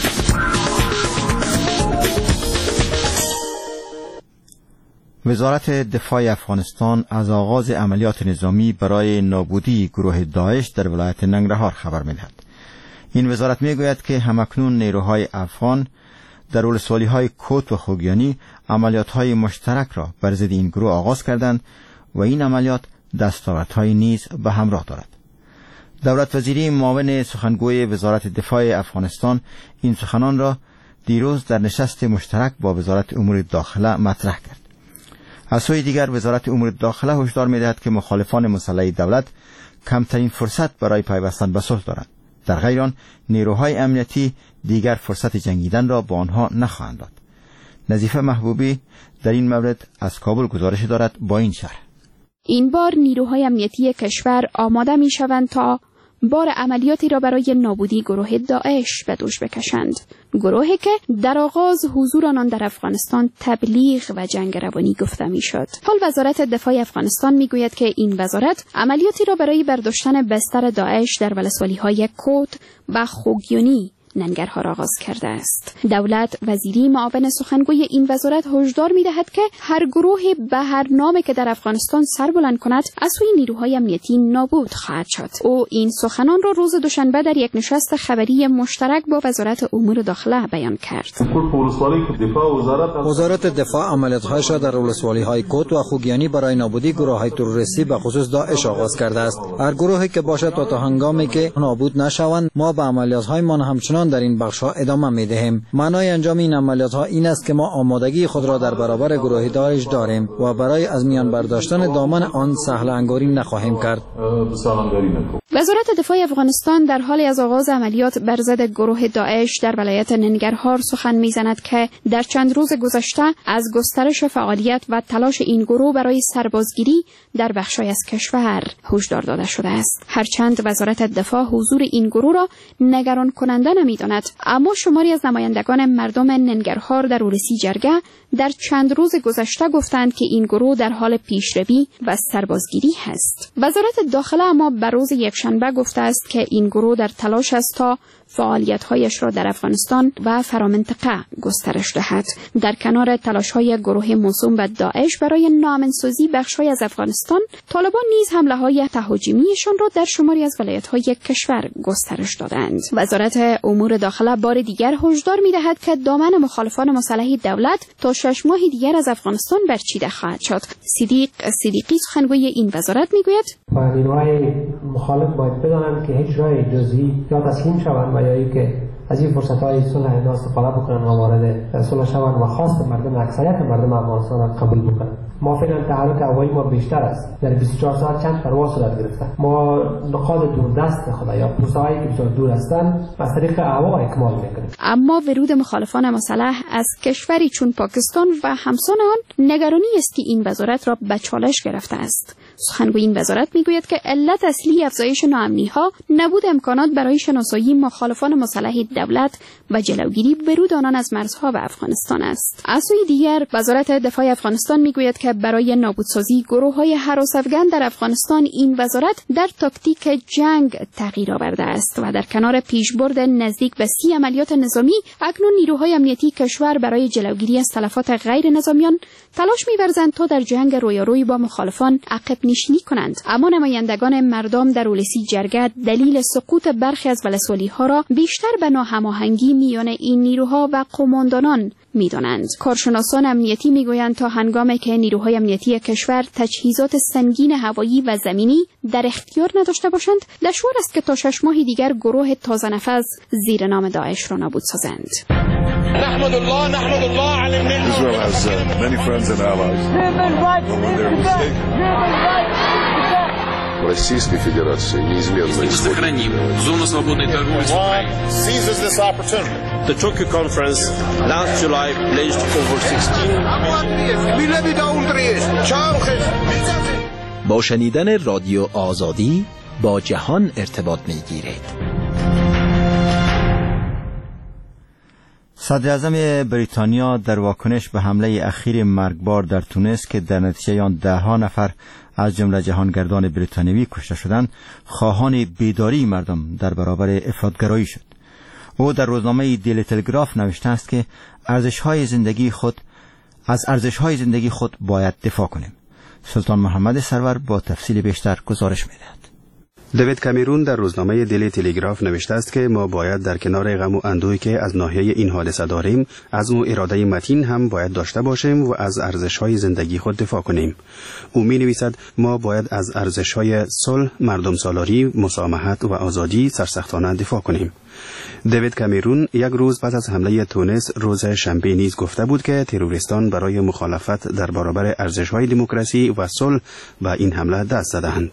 وزارت دفاع افغانستان از آغاز عملیات نظامی برای نابودی گروه داعش در ولایت ننگرهار خبر می‌دهد. این وزارت می‌گوید که همکنون نیروهای افغان در ولسوالی‌های کوت و خوگیانی عملیات‌های مشترک را بر ضد این گروه آغاز کردند و این عملیات دستاوردهای نیز به همراه دارد. دولت وزیری معاون سخنگوی وزارت دفاع افغانستان این سخنان را دیروز در نشست مشترک با وزارت امور داخله مطرح کرد. از سوی دیگر وزارت امور داخله هشدار می‌دهد که مخالفان مسلح دولت کمترین فرصت برای پیوستن به صلح دارند. در غیر آن نیروهای امنیتی دیگر فرصت جنگیدن را با آنها نخواهند داد. نظیفه محبوبی در این مورد از کابل گزارش دارد با این شرح: این بار نیروهای امنیتی کشور آماده می شوند تا بار عملیاتی را برای نابودی گروه داعش به دوش بکشند. گروهی که در آغاز حضور آنان در افغانستان تبلیغ و جنگ روانی گفته می شد. حال وزارت دفاع افغانستان می گوید که این وزارت عملیاتی را برای برداشتن بستر داعش در ولسوالی‌های کوت و خوگیانی ننگرهار آغاز کرده است. دولت وزیری معاون سخنگوی این وزارت هشدار می‌دهد که هر گروهی به هر نامی که در افغانستان سر بلند کند از سوی نیروهای امنیتی نابود خواهد شد. او این سخنان را روز دوشنبه در یک نشست خبری مشترک با وزارت امور داخله بیان کرد. وزارت دفاع عملیات‌هایش را در ولسوالی‌های کوت و خوگیانی برای نابودی گروه‌های تروریستی به خصوص داعش آغاز کرده است. هر گروهی که باشد تا هنگامی که نابود نشوند ما به عملیات‌هایمان همچنان در این بخش‌ها ادامه می‌دهیم. معنای انجام این عملیات‌ها این است که ما آمادگی خود را در برابر گروه داعش داریم و برای از میان برداشتن دامن آن سهل انگاری نخواهیم کرد. وزارت دفاع افغانستان در حال از آغاز عملیات بر ضد گروه داعش در ولایت ننگرهار سخن می‌زند که در چند روز گذشته از گسترش فعالیت و تلاش این گروه برای سربازگیری در بخش‌های از کشور هشدار داده شده است. هرچند وزارت دفاع حضور این گروه را نگران کننده نمی‌داند، اما شماری از نمایندگان مردم ننگرهار در اورسی جرگه در چند روز گذشته گفتند که این گروه در حال پیشروی و سربازگیری است. وزارت داخله اما بر روز یکشنبه گفته است که این گروه در تلاش است تا فعالیت‌هایش را در افغانستان و فرامنطقه گسترش دهد. در کنار تلاش‌های گروه موسوم به داعش برای ناامن‌سازی بخش‌های از افغانستان، طالبان نیز حمله‌های تهاجمیشان را در شماری از ولایت‌های کشور گسترش دادند. وزارت امور داخله بار دیگر هشدار می‌دهد که دامن مخالفان مسلح دولت تا 6 ماه دیگر از افغانستان برچیده خواهد شد. صدیقی سخنگوی این وزارت می‌گوید: نیروهای مخالف باید بدانند که هیچ راه جزئی یا تسلیم شوند یا اینکه از این فرصت‌های صلح اینا استفاده بکنن و وارد صلح شوند و خواست مردم اکثریت مردم افغانستان را قبول بکنند. ما فعلا تحرک هوایی ما بیشتر است. در 24 ساعت چند پرواز صورت گرفته. ما نقاط دوردست خدا یا پروسه‌هایی که بسیار دور هستند از طریق هوا اکمال می‌کنیم. اما ورود مخالفان مسلح از کشوری چون پاکستان و همسان آن نگرانی است که این وزارت را به چالش گرفته است. سخنگوی این وزارت میگوید که علت اصلی افزایش ناامنی‌ها نبود امکانات برای شناسایی مخالفان مسلح دولت و جلوگیری ورود آنان از مرزها به افغانستان است. از سوی دیگر وزارت دفاع افغانستان میگوید که برای نابودسازی گروه‌های هراس‌افغان در افغانستان این وزارت در تاکتیک جنگ تغییر آورده است و در کنار پیشبرد نزدیک به 30 عملیات نظامی اکنون نیروهای امنیتی کشور برای جلوگیری از تلفات غیر نظامیان تلاش می‌ورزند تا در جنگ رویارویی با مخالفان عقب نشینی کنند. اما نمایندگان مردم در اولسی جرگه دلیل سقوط برخی از ولسوالی‌ها را بیشتر به ناهماهنگی میان این نیروها و قماندانان می‌دانند. کارشناسان امنیتی میگویند تا هنگامی که نیروهای امنیتی کشور تجهیزات سنگین هوایی و زمینی در اختیار نداشته باشند، دشوار است که تا 6 ماه دیگر گروه تازه نفس زیر نام داعش را نابود سازند. نحمد الله علی المنه. Israel has many friends and allies. Российской Федерации неизменно сохраним зону свободной торговли с Украиной. Seizes this opportunity. The Tokyo conference last July pledged over 16 با شنیدن رادیو آزادی با جهان ارتباط می‌گیرید. صدر اعظم بریتانیا در واکنش به حمله اخیر مرگبار در تونس که در نتیجه آن 10 نفر از جمله جهانگردان بریتانیایی کشته شدند، خواهان بیداری مردم در برابر افراطگرایی شد. او در روزنامه دیلی تلگراف نوشته است که از ارزش‌های زندگی خود باید دفاع کنیم. سلطان محمد سرور با تفصیل بیشتر گزارش می‌دهد. دیوید کامرون در روزنامه دیلی تلگراف نوشته است که ما باید در کنار غم و اندوهی که از ناحیه این حادثه داریم، عزم و اراده متین هم باید داشته باشیم و از ارزش‌های زندگی خود دفاع کنیم. او می‌نویسد ما باید از ارزش‌های صلح، مردم سالاری، مسامحت و آزادی سرسختانه دفاع کنیم. دیوید کامرون یک روز پس از حمله تونس روز شنبه نیز گفته بود که تروریستان برای مخالفت در برابر ارزش‌های دموکراسی و صلح به این حمله دست زدند.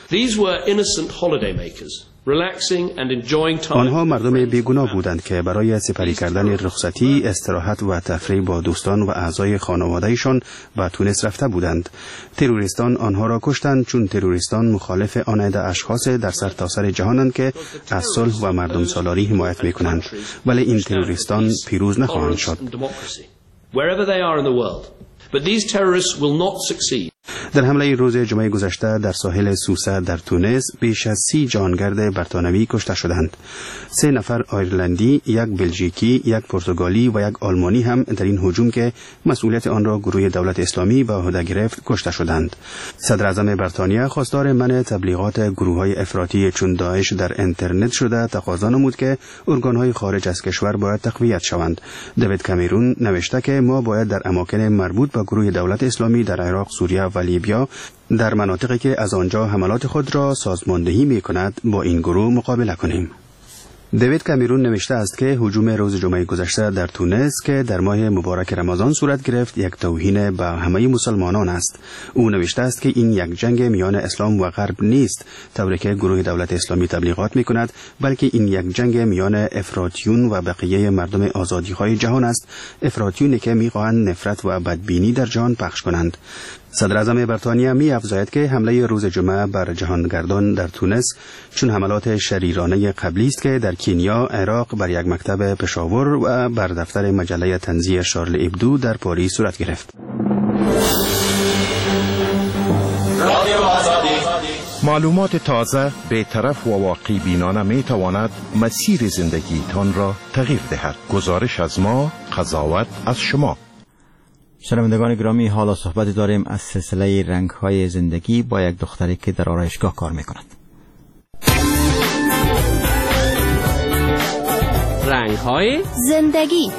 آنها مردم بیگناه بودند که برای سپری کردن رخصتی، استراحت و تفریح با دوستان و اعضای خانواده‌شان به تونس رفته بودند. تروریستان آنها را کشتند چون تروریستان مخالف آن عده اشخاص در سرتاسر جهانند که از صلح و مردم سالاری حمایت می‌کنند، ولی این تروریستان پیروز نخواهند شد. در حمله روز جمعه گذشته در ساحل سوسه در تونس بیش از 30 جهانگرد برتانوی کشته شدند. 3 نفر آیرلندی، 1 بلژیکی، 1 پرتغالی و 1 آلمانی هم در این هجوم که مسئولیت آن را گروه دولت اسلامی به عهده گرفت کشته شدند. صدر اعظم بریتانیا خواستار منع تبلیغات گروه‌های افراطی چون داعش در اینترنت شده تقاضا نمود که ارگان‌های خارج از کشور باید تقویت شوند. دیوید کامرون نوشته که ما باید در اماکن مربوط به گروه دولت اسلامی در عراق، سوریه و لیبیا در مناطقی که از آنجا حملات خود را سازماندهی می‌کند با این گروه مقابله کنیم. دیوید کامرون نوشته است که هجوم روز جمعه گذشته در تونس که در ماه مبارک رمضان صورت گرفت یک توهین به همه مسلمانان است. او نوشته است که این یک جنگ میان اسلام و غرب نیست طوری که گروه دولت اسلامی تبلیغات می‌کند، بلکه این یک جنگ میان افراطیون و بقیه مردم آزادی‌های جهان است، افراطیونی که می‌خواهند نفرت و بدبینی در جهان پخش کنند. صدر اعظم بریتانیا می‌افزاید که حمله روز جمعه بر جهانگردان در تونس چون حملات شریرانه قبلی است که در کنیا، عراق بر یک مکتب پشاور و بر دفتر مجله طنزی شارل ابدو در پاریس صورت گرفت. معلومات تازه، بی‌طرف و واقعی بینانه می تواند مسیر زندگیتان را تغییر دهد. گزارش از ما، قضاوت از شما. شنوندگان گرامی، حالا صحبت داریم از سلسله رنگ‌های زندگی با یک دختری که در آرایشگاه کار می‌کند. رنگ‌های زندگی.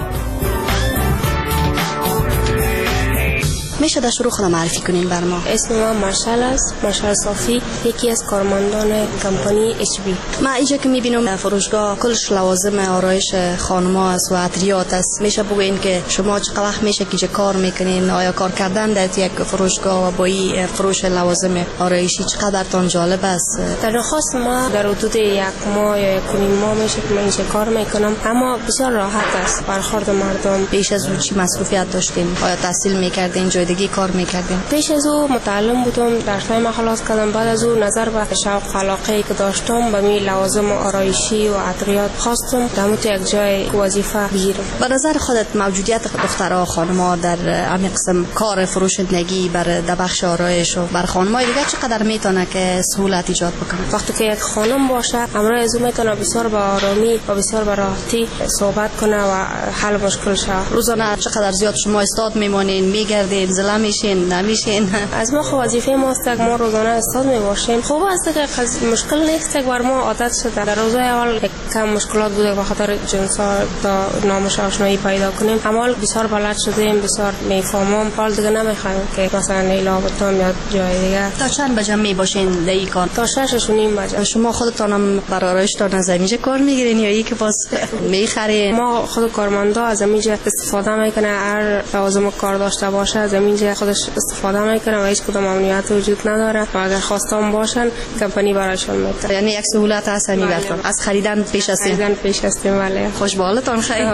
میشه در شروع خودم معرفی کنین بر ما؟ اسم من مارشال است، مارشال صافی، یکی از کارمندان کمپانی اچ بی. ما اینجا که میبینم فروشگاه کلش لوازم آرایش خانم‌ها است و عطریات است. میشه بگوین که شما چقدر وقت میشه که کار میکنین؟ آیا کار کردن در یک فروشگاه و با این فروش لوازم آرایشی چقدرتان جالب است؟ در خاص ما در حدود 1 ماه یا 1.5 ماه میشه که من اینجا کار میکنم، اما بسیار راحت است. برخورد مردم. پیش از او چی مصروفیت داشتین؟ آیا تحصیل میکردین؟ جای دیگه کار میکردیم؟ پیش از او متعلم بودم، درسای ما خلاص کردم. بعد از او نظر به شوق علاقه که داشتم به می لوازم آرایشی و عطریات خواستم دمو یک جای وظیفه بگیرم. به نظر خودت موجودیت دخترها خانم‌ها در همین قسم کار فروشندگی در بخش آرایش و بر خانم‌های دیگه چقدر میتونه که سهولت ایجاد بکنه؟ وقتی که یک خانم باشه امروز از او میتونه بسیار با آرامی و بسیار با راحتی صحبت کنه و حل مشکل شه. روزانه چقدر زیاد شما استاد میمونین، میگردین، زله میشین، نمیشین؟ از ما وظیفه ماست که ما روزانه استاد میباشیم. خوب است که مشکل نیست که بر ما عادت شده. در روزهای اول کم مشکلات بوده به خاطر جنسا تا نامش آشنایی پیدا کنیم. اما بسیار بلد شدیم، بسیار میفهمم. حال دیگه نمیخوایم که مثلا لیلا بتام یا جای دیگه. تا چند بجه میباشین در این کار؟ تا 6 و نیم بجه. شما خودتونم برای آرایشتان از اینجا کار میگیرین یا یک باز میخرین؟ ما خود کارمندا از اینجا استفاده میکنه. هر لازم کار داشته باشه از اینجا خودش استفاده میکنه و هیچ کدوم امنیت وجود نداره و اگر خواستم باشن کمپانی برایشون میده. یعنی یک سهولت هستنی براتون از خریدن پیش هستین؟ خریدن پیش هستیم. بله. خوش به حالتون. خیلی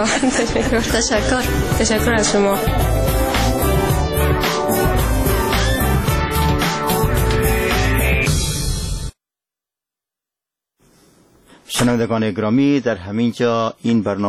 تشکر از شما. شنوندگان گرامی، در همین جا این برنامه